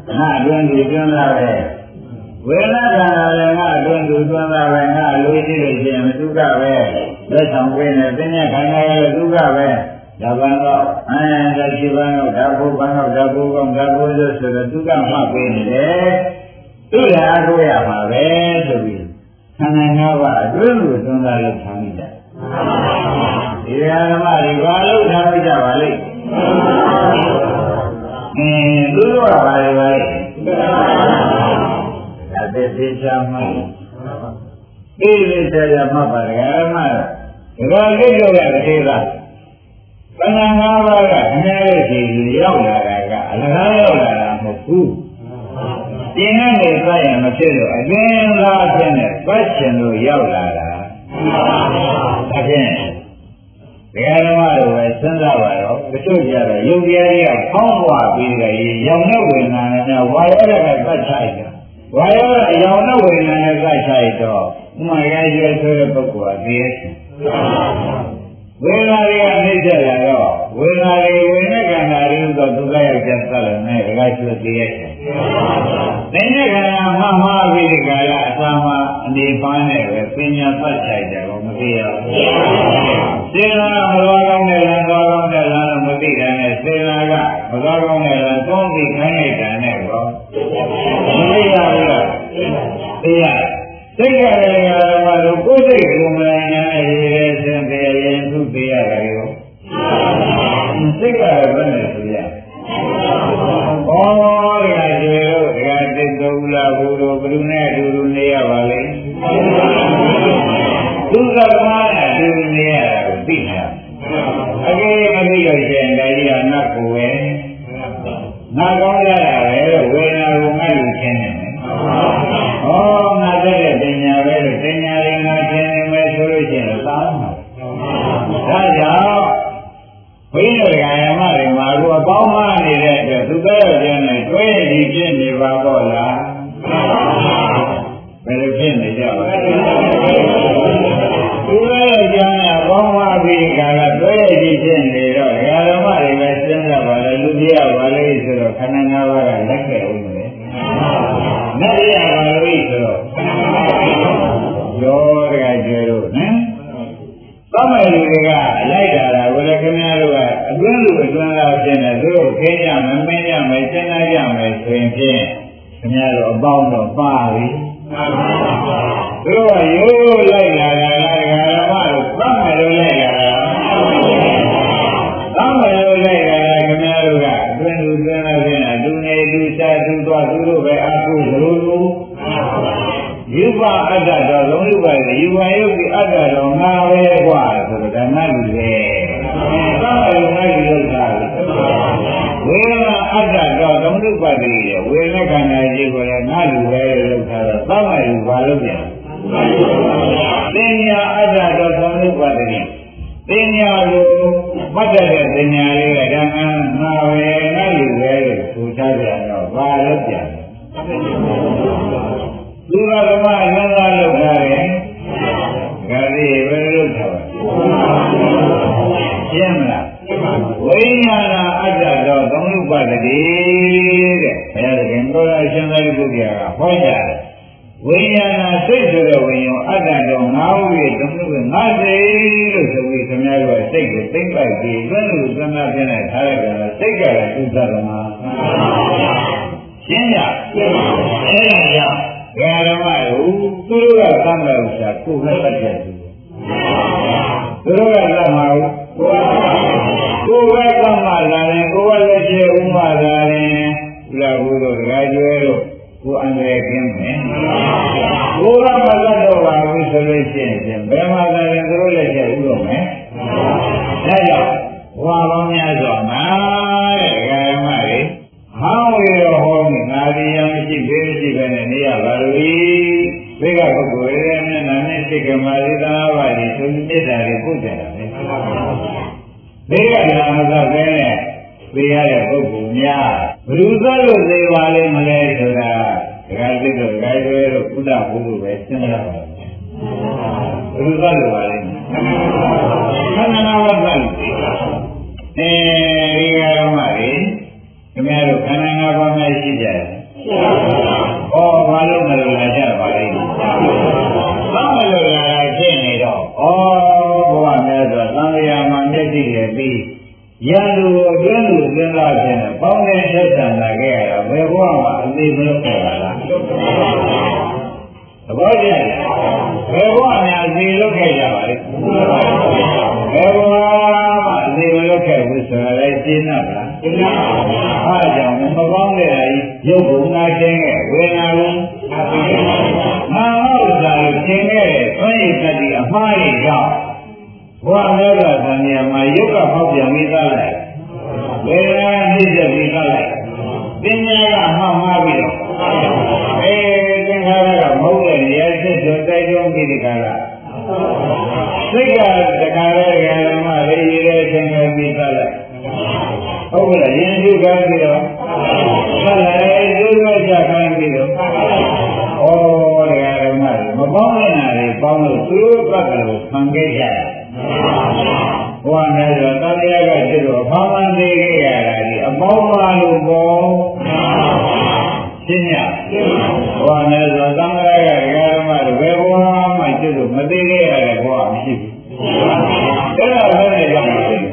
ငါအတွင်းသူကျွန်းသားပဲဝေဒနာခန္ဓာလည်းငါအတွင်းသူကျွန်းသားပဲငါလူရှိလို့ရှိရင်ဒုက္ခပဲလက်ဆောင်ပေးနေပညာခန္ဓာရဲ့ဒုက္ခပဲဒါဘန်တော့အဲဒါရှိဘန်တော့ဓာတ်ဘုဘန်တော့ဓာတ်ဘုကောင်းဓာတ်ဘုလို့ဆိုတော့ဒုက္ခမှပေးနေတယ်သူ့လည်းအားကိုးရမှာပဲဆိုပြီးခန္ဓာငါးပါးအတွင်းကိုသွန်းသားလို့ထားမိတယ်ဒီဓမ္မတွေဘာလို့ထားမိကြပါလိမ့်အင်းသူတို့ကဘာလဲပါလဲအသေသေးချာမှအေးလေးတရားမှပါဒဂမဒဂလိတ်ရောရတဲ့သာခန္ဓာငါးပါးကအများကြီးကြီးရောက်လာတာကအလကားရောက်လာတာမဟုတ်ဘူးဒီနေ့နေသွားရင်မဖြစ်လို့အတင်းသားဖြစ်နေပတ်ချင်လို့ရောက်လာတာဒါဖြင့်ဘယ်ဓမ္မတို့ပဲစဉ်းစားပါတော့တချို့ကြတော့ယုတ်တရားကြီးကဖောင်းပွားပြီးကြရင်ရောင်တဲ့ဝေဒနာနဲ့ဝါရတဲ့ကပတ်ချလိုက်တာဝါရတဲ့အရောင်တဲ့ဝေဒနာနဲ့ပတ်ချလိုက်တော့ဥမာရရွယ်ဆိုတဲ့ပုဂ္ဂိုလ်ကသိရဲ့ဝေဒနာတွေကနေကြလာတော့ဝေဒနာတွေဝေဒနာခန္ဓာတွေဆိုဒုက္ခရောက်ကြသလိုနဲ့ဒကာကျွတ်သိရဲ့နိစ္စခန္ဓာမှမှားပြီးဒီကရအသာမအနေပန်းနဲ့ပဲပညာပတ်ချလိုက်တယ်တော့မသိရဘူးစေနာမတော်ကောင်းတဲ့လမ်းတော်ကောင်းတဲ့လမ်းမသိတယ်နဲ့စေနာကမတော်ကောင်းတဲ့လမ်းသုံးပြီးခိုင်းလိုက်တာနဲ့တော့မသိရဘူးလားသိရစိတ်ကလည်းငါတို့ကိုယ်စိတ်ကိုမလညာရေးရဲစင်ပေရင်သူသိရတယ်ရောစိတ်ကလည်းဘယ်နဲ့သိရဩဒီကကျေတို့ဒီကတိတ်သုံးလာဘူးတို့ဘယ်သူနဲ့အတူတူနေရပါလိမ့်ဒုက္ခမှားအတူတူနေရတာကိုသိတာအကယ်မသိလို့ရှိရင်ဒါကြီးကနတ်ကိုပဲနာကောင်းရတာပဲဝေဒနာကိုငါ့လူချင်းနေမယ်ဩငါတဲ့ပညာပဲလို့ပညာရင်းငါချင်းနေမယ်ဆိုလို့ရှိရင်သာမှာဒါကြောင့်ဘုန်းကြီးတို့ဓမ္မတွေမှာအခုအပေါင်းမှားနေတဲ့အတွက်သူတော်ကျမ်းနဲ့တွဲရည်ဖြစ်နေပါတော့လားဘယ်လိုဖြစ်နေကြပါလဲသူတော်ကျမ်းနဲ့အပေါင်းမှားပြီးခါကတွဲရည်ဖြစ်နေတော့ဓမ္မတွေပဲစဉ်းစားပါလေလူပြရပါလေဆိုတော့ခန္ဓာငါးပါးကလက်ခဲ့ဦးမယ်နတ်ရပါလို့ဆိုတော့ရောတကကျွဲတို့နော်သောမဲ့လူတွေကလိုက်တာလားဘယ်လိုခင်ဗျားတို့ကအတွင်းလူအတွင်းသားဖြစ်နေသူတို့ခင်းကြမမင်းကြမယ်စဉ်းစားကြမယ်ဆိုရင်ဖြင့်ခင်ဗျားတို့အပေါင်းတော့ပါပြီသူတို့ကရိုးရိုးလိုက်လာတာလားဓမ္မတို့သောမဲ့လူလိုက်လာတာသောမဲ့လူလိုက်လာတာခင်ဗျားတို့ကအတွင်းလူအတွင်းသားဖြစ်နေသူနေသူစားသူသွားသူတို့ပဲအကုသိုလ်လူယူပါအတ္တတော်လုံးယူပါလေယူပါယုတ်ဒီအတ္တတော်ငါပဲกว่าဆိုတော့ဓမ္မလူပဲသာယုံလိုက်လို့သာဝေဒနာအတ္တတော်လုံးယူပါလေဝေဒနာခန္ဓာကြီးကိုလည်းငါလူပဲလို့သာတော့သာယုံဘာလို့ပြန်ပညာအတ္တတော်လုံးယူပါလေပညာကိုမှတ်တဲ့ပညာလေးကဓမ္မငါပဲငါလူပဲလို့ဆိုထားကြတော့ဘာလို့ပြန်သူကဓမ္မအနန္တလောက်ထားတယ်။ဒါလေးပဲလောက်ထားပါရှင်းမလားဝိညာဏအတ္တတော်သုံးလူပတတိတဲ့ဘုရားသခင်ကိုယ်တော်ရှင်သာရိပုတ္တရာကဟောကြားတယ်ဝိညာဏစိတ်ဆိုတဲ့ဝိညာဉ်အတ္တတော်ငါးဦးရဲ့သုံးလူကငါးစိတ်လို့ဆိုပြီးခင်ဗျားတို့စိတ်ကိုသိမ့်ပိုက်ပြီးလွတ်လို့သနာပြနေထားရတာစိတ်ကလည်းဥစ္စာတော်မှာရှင်းရအဲ့ဒါကြောင့်ဓမ္မတို့သူတို့ကသမ်းတဲ့ဥစ္စာကိုယ်နဲ့ပတ်သက်တယ်သူတို့ကသမ်းမှာကိုယ်ပဲသမ်းမှာလာတယ်ကိုယ်ကလည်းကျေဥမှာလာတယ်ဘုရားဘုရားဒကာကျွဲတို့ကိုယ်အန္တရာယ်ကင်းမယ်ကိုယ်ကမသက်တော့ပါဘူးဆိုလို့ရှိရင်ဘယ်မှာလာရင်သူတို့လည်းကျေဥတော့မယ်ဒါကြောင့်ဘဝပေါင်းများစွာမှာတဲ့ဓမ္မတွေဟောင်းရဟောနေငါဒီရမရှိသေးရှိပဲနဲ့နေရပါလို့ဘိကပုဂ္ဂိုလ်ရဲ့မျက်နှာနဲ့စိတ်ကမာရိသာဘာဒီသူမေတ္တာတွေပုတ်ကြတာလေဘိကဓမ္မသာပဲနဲ့သိရတဲ့ပုဂ္ဂိုလ်များဘယ်သူသလို့သိပါလိမ့်မလဲဆိုတာဒကာသိတို့ဒကာကျွဲတို့ကုသဘုလိုပဲစဉ်းစားပါဘယ်သူသလို့ပါလိမ့်ခန္ဓာနာဝတ္တအဲဒီဓမ္မတွေခင်ဗျားတို့ခန္ဓာငါးဘာများရှိကြတယ်ဩဘာလို့မလို့လာကြပါလဲဘာမလို့လာတာဖြစ်နေတော့ဩဘဝများဆိုသံဃာမှာမျက်စိနဲ့ပြီးရန်သူကိုအတွင်းလူစဉ်းစားခြင်းနဲ့ပေါင်းတဲ့ဆက်ဆံလာခဲ့ရတာဘယ်ဘဝမှာအသေးမလို့ခဲ့ပါလားသဘောကျဘယ်ဘဝများအသေးလို့ခဲ့ကြပါလဲဘယ်ဘဝမှာအသေးမလို့ခဲ့ဘူးဆိုတာလည်းရှင်းတော့လားရှင်းပါပါအားကြောင့်မပေါင်းတဲ့အရာရုပ်ကိုငါရှင်းခဲ့ဝေဒနာကိုငါဟုတ်တာကိုရှင်းခဲ့တဲ့သွေးရည်တတိအမှားတွေကြောင့်ဘဝမျိုးကသံဃာမှာရုပ်ကပေါက်ပြန်ပြီးသားလိုက်ဝေဒနာနှိမ့်ဆက်ပြီးသားလိုက်ပညာကမှတ်မှားပြီးတော့အဲသင်္ခါရကမဟုတ်တဲ့နေရာစစ်ဆိုတိုက်တွန်းပြီးဒီကလာစိတ်ကတခါတည်းကဓမ္မလေးရည်တဲ့သင်္ခါရပြီးသားလိုက်ဟုတ်ကဲ့ရင်သူကပြီးတော့ဆက်လိုက်သူ့ရဲ့ကြခိုင်းပြီးတော့ဩတရားဓမ္မမပေါင်းနိုင်တာတွေပေါင်းလို့သူတို့ဘက်ကလို့ခံခဲ့ကြတယ်ဘုရားနဲ့ဆိုတရားကဖြစ်တော့ဘာမှသိခဲ့ရတာဒီအပေါင်းပါလို့ပေါ့ရှင်းရဘုရားနဲ့ဆိုသံဃာကဓမ္မတွေဘယ်ဘဝမှဖြစ်လို့မသိခဲ့ရတဲ့ဘဝမရှိဘူးအဲ့ဒါလည်းလည်းကြောင့်မရှိဘူး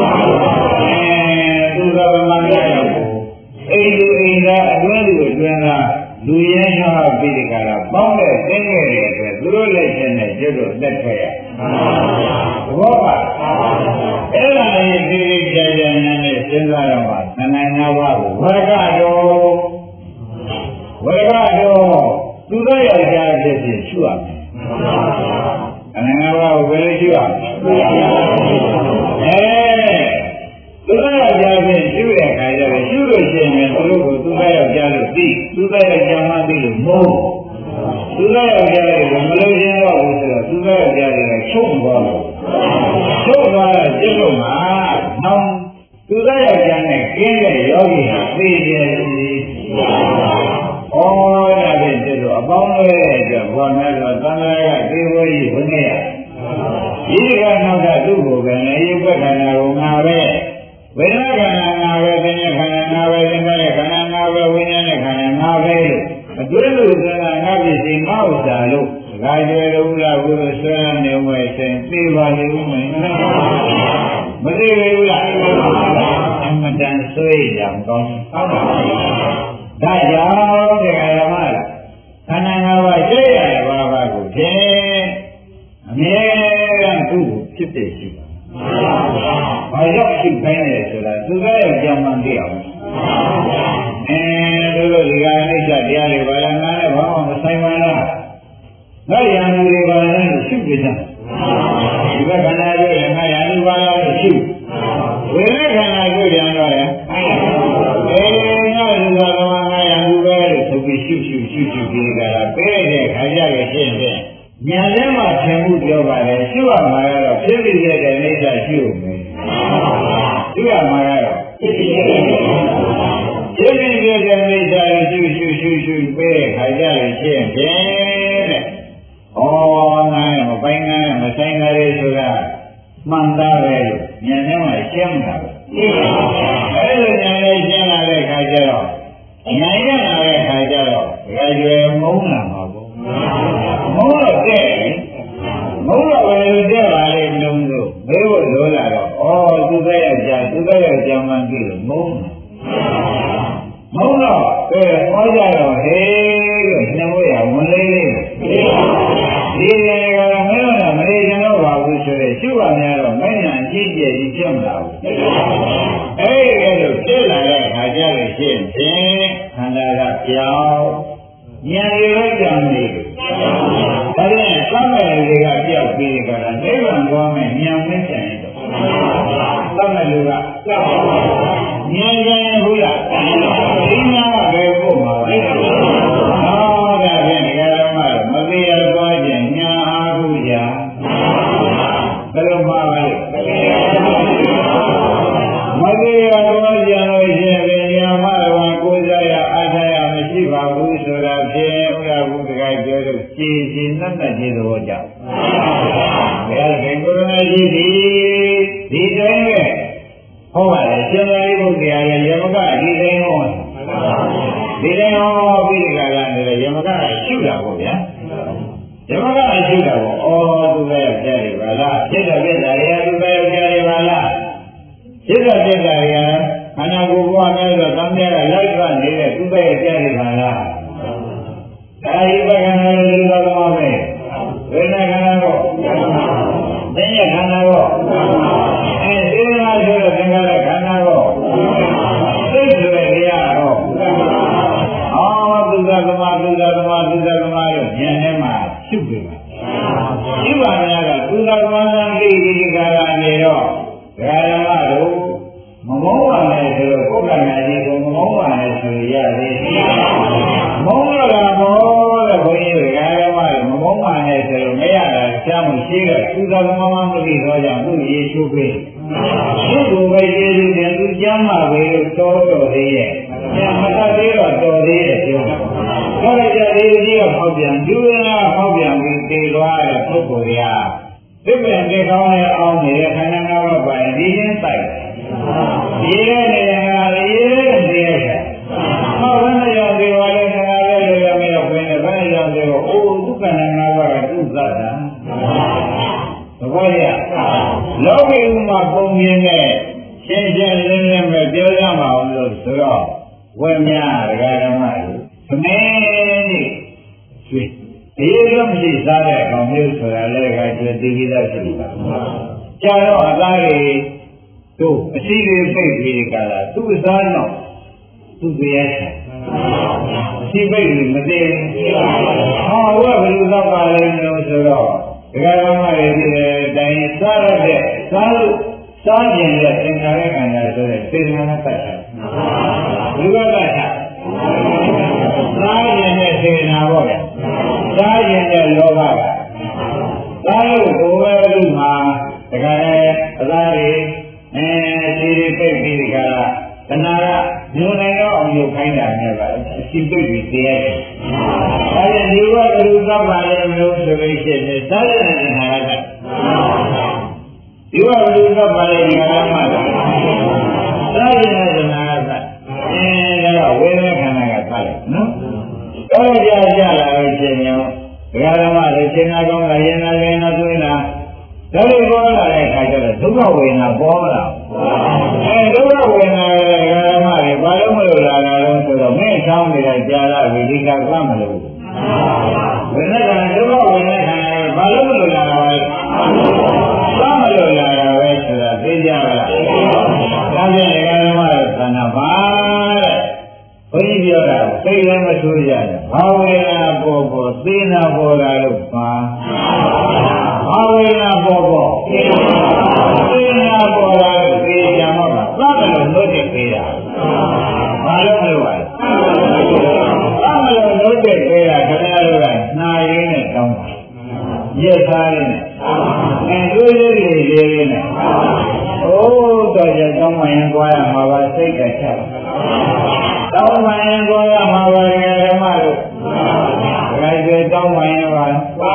အဲသူကဘာမှမရဘူးအိမ်လူအိမ်သားအတွင်းလူအတွင်းသားလူရင်းရှားပြီးဒီကရာပေါင်းတဲ့သင်္ကေတရဲ့အတွက်သူတို့လက်ချက်နဲ့ကျွတ်တို့လက်ထက်ရဘောပါအဲ့ဒါလေးဒီဒီကြကြနဲ့စဉ်းစားရမှာသဏ္ဍာန်၅ပါးကိုဝရကတော်ဝရကတော်သူတို့ယောက်ျားဖြစ်ဖြစ်ရှုရမယ်သဏ္ဍာန်၅ပါးကိုဘယ်လိုရှုရမလဲအဲသူတို့ယောက်ျားဖြစ်ရှုတဲ့အခါကျတော့ရှုလို့ရှိရင်သူတို့ကိုသူတို့ယောက်ျားလို့သိသူတို့ယောက်ျားမှသိလို့မဟုတ်သူတို့ယောက်ျားတွေကမလို့ခြင်းတော့ဘူးဆိုတော့သူတို့ယောက်ျားတွေကချုပ်သွားတယ်ချုပ်သွားတော့ကျင့်လို့မှာနောင်သူတို့ယောက်ျားနဲ့ကျင်းတဲ့ယောဂီဟာသိကြပြီဩဒါဖြင့်ကျတော့အပေါင်းတွေအတွက်ဘောနဲ့တော့သံဃာကသေဝကြီးဝင်ခဲ့ရဒီကနောက်တာသူ့ကိုပဲလေရုပ်ခန္ဓာကိုငါပဲဝေဒနာခန္ဓာငါပဲသင်္ခါရခန္ဓာငါပဲသင်္ခါရခန္ဓာငါပဲဝိညာဉ်နဲ့ခန္ဓာငါပဲလို့အတွင်းလူကငါပြည့်စုံငါဥစ္စာလို့ဒါကြွယ်လို့လားဘုရားဆွဲနေဝဲဆိုင်သိပါလိမ့်မယ်မသိဘူးလားအမတန်ဆွေးကြံကောင်းဒါကြောင့်တရားဓမ္မခန္ဓာငါးပါးကျဲရတဲ့ဘာဘာကိုဖြင့်အမြဲတမ်းသူ့ကိုဖြစ်ဖြစ်ရှိပါဘာရောက်ရှိခိုင်းတယ်ဆိုတာသူကရဲ့ကြံမှန်သိအောင်အဲတို့တို့ဒီကအိဋ္ဌတရားတွေဘာလဲငါနဲ့ဘာမှမဆိုင်ပါလားငါရံလူတွေဘာလဲလို့ရှိပြကြဒီဘက်ခန္ဓာတွေငါရံလူဘာလဲလို့ရှိဝေဒနာခန္ဓာတွေရံတော့တယ်အဲငါလူဘာလဲငါရံလူပဲလို့ဆိုပြီးရှုရှုရှုရှုပြီးကြတာပေးတဲ့ခါကြရဲ့ရှင်းဖြင့်ညာထဲမှာသင်မှုပြောပါတယ်ရှုရမှာတော့ဖြစ်ဖြစ်ရတဲ့အိဋ္ဌရှုမယ်ရှုရမှာတော့ဖြစ်ဖြစ်ရတဲ့ဖြစ်ဖြစ်ရတဲ့အိဋ္ဌရှုရှုရှုရှုပေးတဲ့ခါကြရဲ့ရှင်းဖြင့်တဲ့ဩငါမပိုင်ငါမဆိုင်ကြရဲဆိုတာမှန်သားပဲလို့ညာထဲမှာရှင်းမှာပဲအဲလိုညာထဲရှင်းလာတဲ့ခါကျတော့ညာရလာတဲ့ခါကျတော့ရွယ်ရွယ်မုန်းလာမှာပေါ့မုန်းတော့တဲ့မုန်းတော့ပဲတဲ့ပါလေလုံးလို့မေးဖို့လိုလာတော့ဩသူပဲရကြသူပဲရကြမှန်းကြည့်လို့မုန်းမုန်းတော့ကဲဟောကြတော့ဟေးလို့နှမိုးရဝင်လေးလေးဒီလေကမင်းတို့ကမလေးကျွန်တော်ပါဘူးဆိုတဲ့ရှုပါများတော့မင်းညာကြည့်ကြည့်ကြီးဖြစ်မလာဘူးအဲ့ဒီလိုဖြစ်လာတဲ့အခါကျလို့ရှိရင်ခန္ဓာကပြောင်းဉာဏ်ရဲ့ကြံနေတယ်ဒါနဲ့သမ်းမဲ့တွေကပြောက်ပြီးကြတာနိဗ္ဗာန်သွားမယ်ဉာဏ်နဲ့ကြံနေတော့သမ်းမဲ့လူကပြောက်ဉာဏ်ကြံဘူးလားဒီညာကပဲပို့မှာပဲဟောဒါဖြင့်ဒီကရမမသိရသွားခြင်းညာအားခုရာဘယ်လိုမှားပါလဲမသိရသွားကြလို့ရှိရင်ညာမတော်ကိုယ်စားရအားထားရမရှိပါဘူးဆိုတာဖြင့်ဥရဘုဒ္ဓကပြောလို့ကြည်ကြည်နတ်နတ်ကြီးသဘောကြောင့်ဘယ်ဒီကိုရဏကြီးဒီဒီတိုင်းပဲဟောပါတယ်ရှင်သာရိပုတ္တရာရဲ့ယမကအဒီတိုင်းဟောဒီတိုင်းဟောပြီးကြတာလည်းယမကရှုတာပေါ့ဗျာယမကရှုတာပေါ့ဩသူပဲကြားတယ်ပါလားစိတ်တော်ပြတာတွေကသူပဲကြားတယ်ပါလားစိတ်တော်ပြတာတွေကခန္ဓာကိုယ်ဘဝနဲ့ဆိုသံဃာကလိုက်ထွက်နေတဲ့သူပဲကြားတယ်ပါလားဒါဤပကံနဲ့လူတော်ကောပဲဝိညာဉ်ခန္ဓာကိုသိဉ္ဇခန္ဓာကိုအဲဒီမှာဆိုတော့သင်္ခါရခန္ဓာကိုသိဆိုရရတော့အော်သူကသမာသူကသမာသူကသမာလို့ဉာဏ်ထဲမှာရှုပြီရှုပါများကသူကသမာသံသိဒီကရာနေတော့ဒကာဓမ္မတို့မမောပါနဲ့ဆိုတော့ပုဂ္ဂနာကြီးကိုမမောပါနဲ့ဆိုရသေးမုန်းရတာဘောတဲ့ဘုန်းကြီးဒကာဓမ္မတို့မမောပါနဲ့ဆိုလို့မရတာရှားမှုရှိတဲ့သူကသမာမသိတော့ကြောင့်သူရေရှုပြီသူ့ကိုပဲကျေးဇူးတင်သူကျမ်းမှာပဲလို့တော်တော်သေးရဲ့ကျမ်းမတတ်သေးတော့တော်သေးရဲ့ပြောခေါ်ရတဲ့ဒီကြီးကဖောက်ပြန်ဒုရနာဖောက်ပြန်ပြီးတည်သွားတဲ့ပုဂ္ဂိုလ်ရာသစ္စာတေကောင်းရဲ့အောင်နေတဲ့ခန္ဓာငါးပါးပိုင်ဒီချင်းတိုက်ဒီရဲ့နေရာကဒီရဲ့နေရာကဟောဘယ်နဲ့ရောက်ဒီဝါလေးငါလည်းလည်းရမယ်တော့ဘယ်နဲ့ဘယ်ရောက်ဒီကိုအိုးဒုက္ခနာငါးပါးကသူ့သတ်တာသဘောရလောကီဥမာပုံမြင်တဲ့ရှင်းရှင်းလင်းလင်းပဲပြောရမှာလို့ဆိုတော့ဝဲများဒကာဓမ္မတို့သမင်းကြီးဒီလိုမရှိစားတဲ့ကောင်မျိုးဆိုတာလည်းကကျွတ်တည်ပြီးသားရှိပါကြာတော့အသားတွေတို့အရှိတွေပိတ်ပြီးကြတာသူ့အသားတော့သူ့ပြရဲ့အရှိပိတ်လို့မသိဘူးဟောဘယ်လိုသောက်ပါလဲလို့ဆိုတော့ဒကာဓမ္မတွေဒီတိုင်းစားရတဲ့စားလို့စားကျင်တဲ့သင်္ခါရခန္ဓာဆိုတဲ့စေနာနဲ့ပတ်သက်လူကပတ်သက်စားကျင်တဲ့စေနာပေါ့ဗျာစားကျင်တဲ့လောဘကစားလို့ဘိုးပဲလူမှာတခါလေအသားတွေအဲခြေတွေပိတ်ပြီးဒီကရတဏှာကညွန်နေတော့အောင်ယူခိုင်းတာနဲ့ပါအစီပိတ်ပြီးတရားတယ်အဲဒီဒီဘလူကပါလေလို့ဆိုလို့ရှိရင်စားတဲ့တဏှာကဒီဘလူကပါလေဒီကရမှာစားတဲ့တဏှာကအဲဒါဝေဒနာခန္ဓာကပါလေနော်တော့ကြကြလာလို့ရှိရင်ဒကာဓမ္မတွေရှင်းနာကောင်းတာရင်နာရင်နာသွင်းတာဒါတွေပေါ်လာတဲ့အခါကျတော့ဒုက္ခဝေဒနာပေါ်လာအဲဒုက္ခဝေဒနာဒကာဓမ္မတွေဘာလို့မလို့လာတာလဲဆိုတော့မင်းချောင်းနေတဲ့ကြာလာဝိလိကကမလို့ဝေဒနာဒုက္ခဝေဒနာခန္ဓာဘာလို့မလို့လာတာလဲကမလို့လာတာပဲဆိုတာသိကြပါလားဒါဖြင့်ဒကာဓမ္မတွေသဏ္ဍာန်ပါတဲ့ဘုန်းကြီးပြောတာသိလည်းမဆိုးရဘူးဘာဝေဒနာပေါ်ပေါ်သိနာပေါ်လာလို့ပါဘာဝေဒနာပေါ်ပေါ်သိနာပေါ်လာလို့သိကြမှာပါသတ်တယ်လို့နှုတ်တဲ့ပေးတာဘာလို့မလို့ပါလဲသတ်တယ်လို့နှုတ်တဲ့ပေးတာခင်ဗျားတို့ကနှာရင်းနဲ့တောင်းတာရက်သားရင်းနဲ့အဲတွေးလေးလေးလေးနဲ့အိုးတော်ကြတောင်းမှရင်ကြွားရမှာပါစိတ်ကချတောင်းမှရင်ကြွားရမှာပါဓမ္မတို့ဒါကြွေတောင်းမှရင်ပါ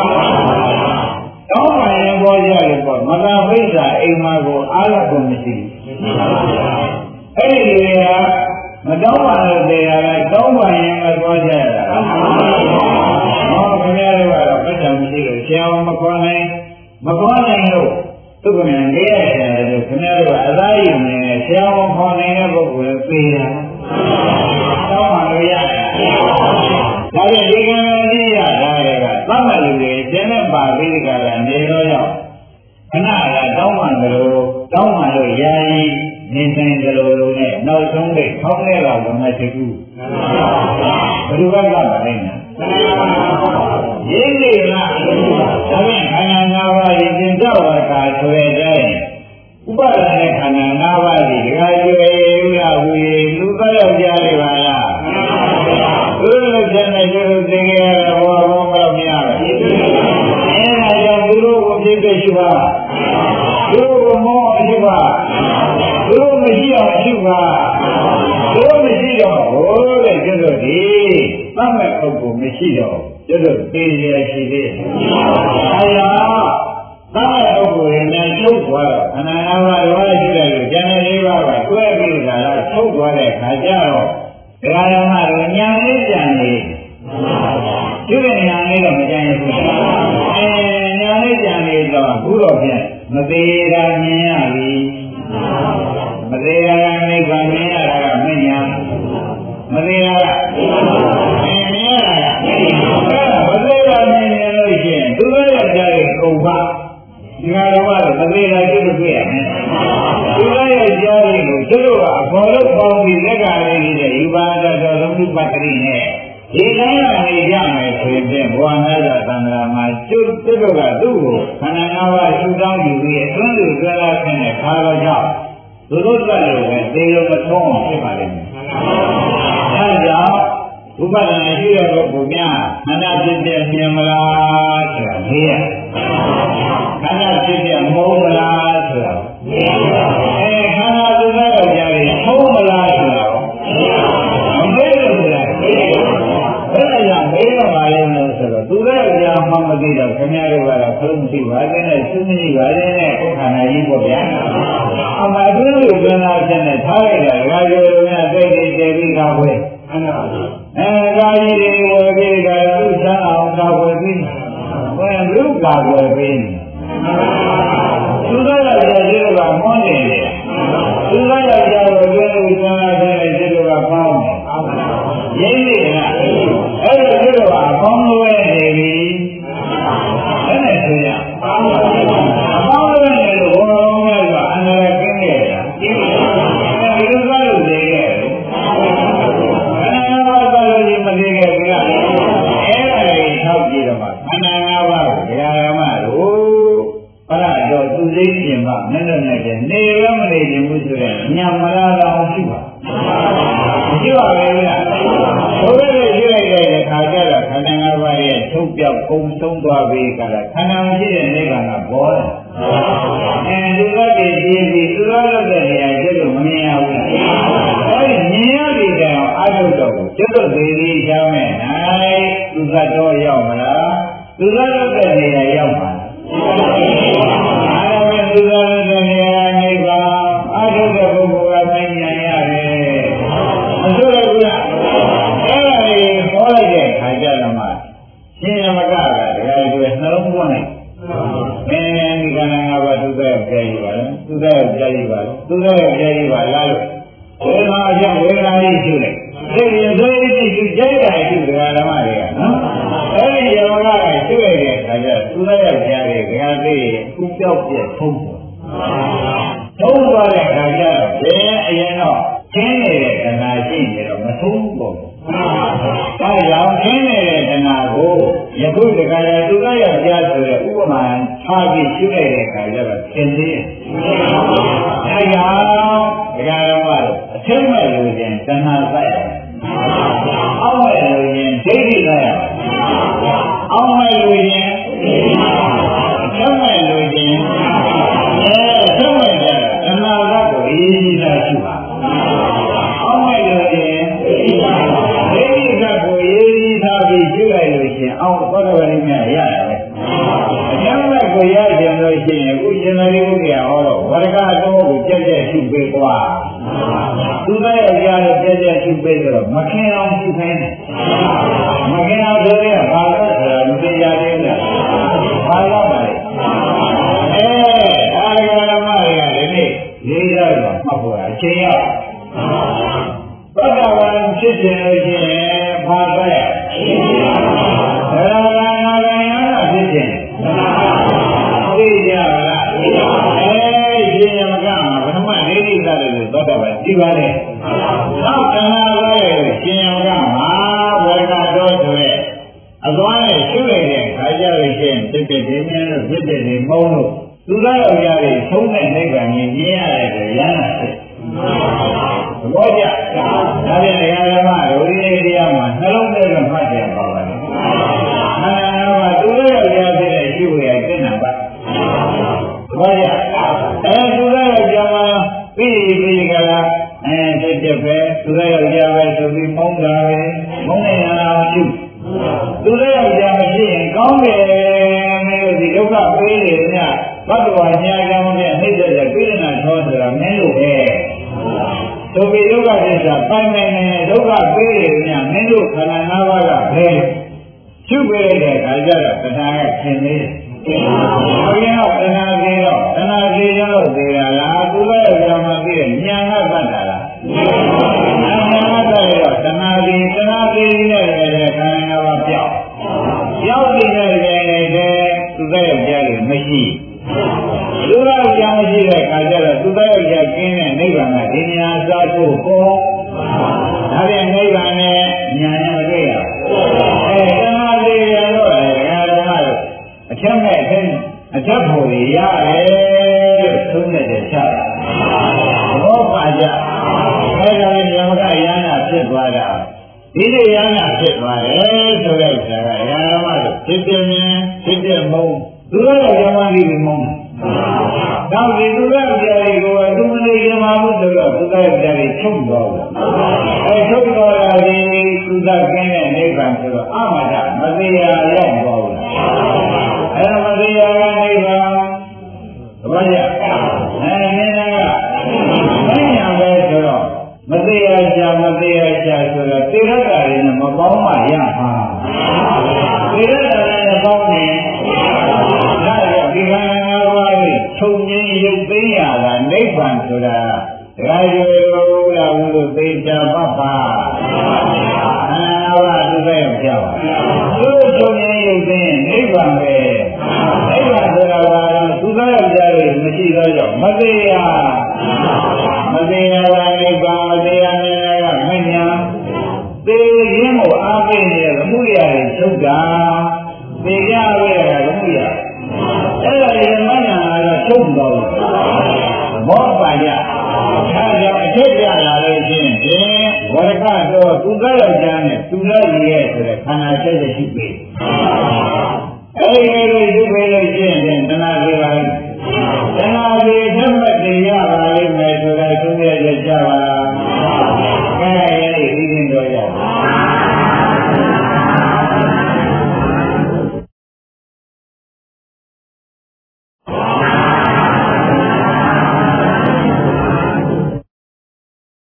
တောင်းမှရင်ပေါ်ကြလို့ပေါ့မသာပိဿာအိမ်မှာကိုအားရဖို့မရှိဘူးအဲ့ဒီလေကမတောင်းပါလို့တရားကတောင်းမှရင်ကကြွားကြရတာဟောခင်ဗျားတို့ကတော့ပတ်စံမရှိလို့ဆရာမခေါ်နိုင်မခေါ်နိုင်လို့သူကမြန်တရားရတယ်လို့ခင်ဗျားတို့ကအသားရည်နေဆရာမခေါ်နိုင်တဲ့ပုဂ္ဂိုလ်ပြေးတာတောင်းမှလို့ရတယ်ဒါပြန်ဒီကံကြီးရတာတွေကသတ်မှတ်လူတွေကျင်းတဲ့ပါပိဋကကနေတော့ရောက်ခဏကတောင်းမှန်တယ်လို့တောင်းမှန်လို့ယာယီနေတိုင်းတယ်လို့လို့နဲ့နောက်ဆုံးလေးထောင်းလေးတော့မသိဘူးဘယ်လိုကမှမနိုင်ဘူးရင်းနေလားဒါပြန်ခန္ဓာ၅ပါးရင်ကျင့်တော့ခါဆိုရတဲ့ဥပါဒနဲ့ခန္ဓာ၅ပါးဒီဒကာကျွေဥရဝေလူကရောက်ကြရပါလားဘုရားကျမ်းနဲ့ကျိုးသိကြရတဲ့ဘောဘောမလို့မရဘူးအဲဒါကြောင့်သူတို့ကိုပြည့်တဲ့ရှိပါသူတို့ကိုမောအရှိပါသူတို့မရှိအောင်ရှိပါသူတို့မရှိတော့ဟိုတဲ့ကျတော့ဒီသတ်မဲ့ပုဂ္ဂိုလ်မရှိတော့ကျတော့သိရရှိသေးတယ်အဲဒါသတ်မဲ့ပုဂ္ဂိုလ်ရဲ့နဲ့ချုပ်သွားတော့ခန္ဓာ၅ပါးရောရှိတယ်လို့ကျန်တဲ့၄ပါးကတွဲပြီးတာလားချုပ်သွားတဲ့ခါကျတော့ဒါကမှတော့ညာလေးကြံနေဒီကညာလေးတော့မကြံရဘူးအဲညာလေးကြံနေတော့ဘုရောဖြင့်မသေးတာမြင်ရပြီမသေးတာကနိဗ္ဗာန်မြင်ရတာကမညာမသေးတာကမြင်ရတာကမသေးတာမြင်ရလို့ရှိရင်သူတို့ရဲ့ကြားရဲ့ကုန်ပါဒီကတော့မသေးတာကြည့်လို့တွေ့ရမယ်သူတို့ရဲ့ကြားရဲ့ကိုသူတို့ကအဘောလုံးပေါင်းပြီးလက်ကလေးနဲ့ယူပါဒတော်လုံးဒီပတ္တိနဲ့ဒီတိုင်းကနေကြမယ်ဆိုရင်ဘဝနာကသံဃာမှာကျွတ်သူတို့ကသူ့ကိုခန္ဓာ၅ပါးရှုတောင်းယူပြီးအတွင်းလူကြွလာခြင်းနဲ့ခါတော့ကြောင့်သူတို့ကလည်းပဲသေလို့မဆုံးအောင်ဖြစ်ပါလိမ့်မယ်။အဲဒါကြောင့်ဥပဒနာရှိတဲ့ပုဂ္ဂိုလ်များခန္ဓာဖြစ်တဲ့မြင်မလားဆိုတာမေးရခန္ဓာဖြစ်တဲ့မဟုတ်မလားဆိုတာမေးရအဲခန္ဓာသူသားယောက်ျားတွေဟုတ်မလားဆိုတာမမေးလို့ဆိုတာမေးရအဲ့ဒါကြောင့်မေးတော့ပါလိမ့်မယ်ဆိုတော့သူသားယောက်ျားမှမသိတော့ခင်ဗျားတို့ကတော့ခလုံးမရှိပါသေးနဲ့သူမရှိပါသေးနဲ့ကိုယ်ခန္ဓာကြီးပေါ့ဗျာအမှအတွင်းလူကနာချက်နဲ့ထားလိုက်တာရာဇဝေများသိနေတယ်ပြီးကားဝဲအဲကာကြီးတွေဝယ်ပြီးကြတော့သူ့စားအောင်ကာဝယ်ပြီးဘယ်လူကာဝယ်ပြီးသူတို့ကလည်းဒီလိုကမောနေတယ်သူတို့ကကြောက်လို့ကျွေးလို့ကျွမ်းလာတယ်ဒီလိုကပေါင်းတယ်ရင်းနေလားအဲ့ဒါဒီလိုကအပေါင်းလို့နေပြီအဲ့ဒါဆိုရအပေါင်းလို့နေလို့ဘုံလုံးကအန္တရာယ်ကင်းနေတာဒီလိုကလို့နေခဲ့မသေးခဲ့ဘူးလားအဲ့ဒါလေးထောက်ကြည့်တော့မှခန္ဓာ၅ပါးကိုတရားဓမ္မတို့ဘရတော်သူသိခြင်းမှမင်းတို့နဲ့နေရမနေခြင်းဘူးဆိုရင်ညမလာတော့ရှိပါမရှိပါဘူးလားဘုရားရဲ့ရှိလိုက်တဲ့အခါကျတော့ခန္ဓာ၅ပါးရဲ့ထုတ်ပြောက်ကုန်ဆုံးသွားပြီကလည်းခန္ဓာမရှိတဲ့နိဗ္ဗာန်ကပေါ်တယ်အဲဒီကတည်းကကြည့်ပြီးသူတော်လုပ်တဲ့နေရာကျတော့မမြင်ရဘူးလားအဲဒီမြင်ရပြီးတဲ့အာထုတော်ကိုကျွတ်တို့သေးသေးချမ်းမဲ့နိုင်သူသတ်တော်ရောက်မလားသူသတ်တဲ့နေရာရောက်ပါလားအာရမသူသတ်တဲ့နေရာနိဗ္ဗာန်အာထုတဲ့ပုဂ္ဂိုလ်ကမဉာဏ်ရတယ်မဆိုရဘူးလားအဲ့ဒါလေးဟောလိုက်တဲ့ခါကျတော့မှရှင်ယမကကတရားတွေနှလုံးသွင်းလိုက်မင်းဒီကနေ့ငါဘာသူသတ်ပြရပါလဲသူသတ်ပြရပါလဲသူသတ်ပြရပါလားလို့ဝေဒနာအကျဝေဒနာကြီးရှိလိုက်ဒီရင်သွေးကြီးရှိကြိုက်တာရှိတရားဓမ္မတွေကနော်အဲဒီယောဂကရှိရတဲ့အခါကျသူလည်းယောက်ျားတွေခါသေးအခုပြောက်ပြက်ထုံးပေါ်ထုံးသွားတဲ့အခါကျတော့ဘယ်အရင်တော့ခင်းနေတဲ့တဏှာရှိနေတော့မထုံးပေါ်ဒါကြောင့်ခင်းနေတဲ့တဏှာကိုယခုတခါကျသူလည်းယောက်ျားဆိုတဲ့ဥပမာထားပြီးရှိရတဲ့အခါကျတော့သင်သေးတယ်အဲကြောင့်တရားဓမ္မတို့အထက်မဲ့လို့ရင်တဏှာစိုက်ရအောက်မဲ့လို့ရင်ဒိဋ္ဌိစိုက်ရအောက်မဲ့လို့ရင်အထက်မဲ့လို့ရင်အဲအထက်မဲ့တဲ့တဏှာကကိုအရေးကြီးတာရှိပါအောက်မဲ့လို့ရင်ဒိဋ္ဌိကကိုအရေးကြီးထားပြီးရှိလိုက်လို့ရှင်အောက်ဘောဓဝရိမြရတယ်ပဲအထက်မဲ့ကိုရကြလို့ရှိရင်အခုရှင်သာရိပုတ္တရာဟောတော့ဝရကတော့ကိုကြက်ကြက်ရှုပေးကွာသူလည်းကြားလို့ကြက်ကြက်ရှုပေးတော့မခင်အောင်ရှုခိုင်းတယ်မခင်အောင်ဆိုရင်ဘာလို့ဆိုတာမသိကြသေးဘူးလားဘာလို့ပါလဲအဲအာရဂဓမ္မတွေကဒီနေ့လေးစားတော့မှတ်ဖို့အချိန်ရောက်ဘဂဝါန်ဖြစ်ခြင်းလို့ရှိရင်ဘာပဲရဘယ်လိုလဲငါကရတာဖြစ်ခြင်းသိကြလားအဲရှင်ယမကမှာပထမဒိဋ္ဌိသတ္တလို့သောတာပန်ဒီပါလေနောက်တဏှာပဲရှင်ယမကမှာဝေဒတော်ဆိုတဲ့အသွားနဲ့ရှုလိုက်တဲ့ခါကြလို့ရှိရင်ဖြစ်တဲ့ဒီမြန်းလို့ဖြစ်တဲ့ဒီမုန်းလို့သူသားယောက်ျားတွေသုံးတဲ့နိဗ္ဗာန်ကြီးမြင်ရတယ်ဆိုရဟန္တာဖြစ်သဘောကျဒါဖြင့်တရားဓမ္မဒုတိယတရားမှာနှလုံးသွင်းမှတ်တယ်ပါပါလေခန္ဓာကသူသားယောက်ျားဖြစ်တဲ့ရှုရတဲ့နံပါတ်ဘာရအဲသူလည်းယောက်ျားမှာပြီးပြီးကြလားအဲဖြစ်ဖြစ်ပဲသူလည်းယောက်ျားပဲဆိုပြီးမုန်းတာပဲမုန်းနေတာရှုသူလည်းယောက်ျားမရှိရင်ကောင်းတယ်မင်းတို့ဒီဒုက္ခပေးနေညဘတ်တော်ညာကြောင့်နဲ့နှိမ့်တဲ့ပြိဋ္ဌာန်ထောဆိုတာမင်းတို့ပဲဒုဒုက္ခဒုက္ခသစ္စာပိုင်နေနေဒုက္ခပေးရမြမင်းတို့ခန္ဓာ၅ပါးကဘယ်ရှုပေးတဲ့အခါကျတော့တဏှာကခင်နေတယ်။ဘုရားကတဏှာကြီးတော့တဏှာကြီးတော့သေးတာလားသူလည်းကြောင်မှပြီးတဲ့ဉာဏ်ကပတ်တာလား။ဉာဏ်ကပတ်တော့တဏှာကြီးတဏှာကြီးနဲ့လည်းခန္ဓာ၅ပါးပြောက်ပြောက်နေတဲ့လည်းသူလည်းကြားလို့မရှိသူကကြောင်ရှိတဲ့အခါကျတော့သူလည်းကြားကင်းတဲ့နိဗ္ဗာန်ကဒီညာစားဖို့ပေါ်ဒါပြန်နိဗ္ဗာန်နဲ့ဉာဏ်နဲ့မတွေ့ရဘူးအဲတဏှာကြီးရတော့လည်းဓမ္မတို့အချက်မဲ့အချက်အချက်ဖို့ရတယ်လို့သုံးတဲ့ချတာဘောပါကြအဲဒါလည်းဉာဏ်ကရဟနာဖြစ်သွားတာဒီလိုရဟနာဖြစ်သွားတယ်ဆိုတဲ့ဥစ္စာကဓမ္မတို့ဖြစ်ပြင်းဖြစ်ပြမုံသူတို့ကဓမ္မကြီးမုံတော့ဒီသူတို့ကြာရီကိုသူမလေးရမှာဘူးဆိုတော့သူတို့ကြာရီချုပ်သွားတယ်အဲချုပ်သွားတာဒီသူကကင်းတဲ့နိဗ္ဗာန်ဆိုတော့အမတမသေးရရောက်သွားဘူးအဲမသေးရကနိဗ္ဗာန်ဘာကြအဲနည်းနည်းကမညာပဲဆိုတော့မသေးရချာမသေးရချာဆိုတော့သေရတာတွေနဲ့မပေါင်းမှရမှာသေရတာနဲ့ပေါင်းရင်ဒါကြောင့်ဒီခန္ဓာ၅ပါးကိုချုပ်ငင်းရုပ်သိမ်းရတာနိဗ္ဗာန်ဆိုတာဒကာရွယ်လို့လာလို့သေချာပတ်ပါခန္ဓာ၅ပါးသူပဲကြောက်သူချုပ်ငင်းရုပ်သိမ်းနိဗ္ဗာန်ပဲနိဗ္ဗာန်ဆိုတာကတော့သူသာရောက်ကြလို့မရှိတော့ကြောင့်မသေးရမသေးရကနိဗ္ဗာန်မသေးရနဲ့ကမညာသေခြင်းကိုအားပေးနေတဲ့သမှုရတွေချုပ်တာသေကြဝဲတာသမှုရအဲ့ဒါဒီမညာကတော့ချုပ်တော့ဘောပါကြအဲကြောင့်အဖြစ်ပြလာလို့ချင်းဖြင့်ဝရကတော့သူသာရောက်ကြနဲ့သူသာရည်ရဲ့ဆိုတဲ့ခန္ဓာချက်ရှိပြီ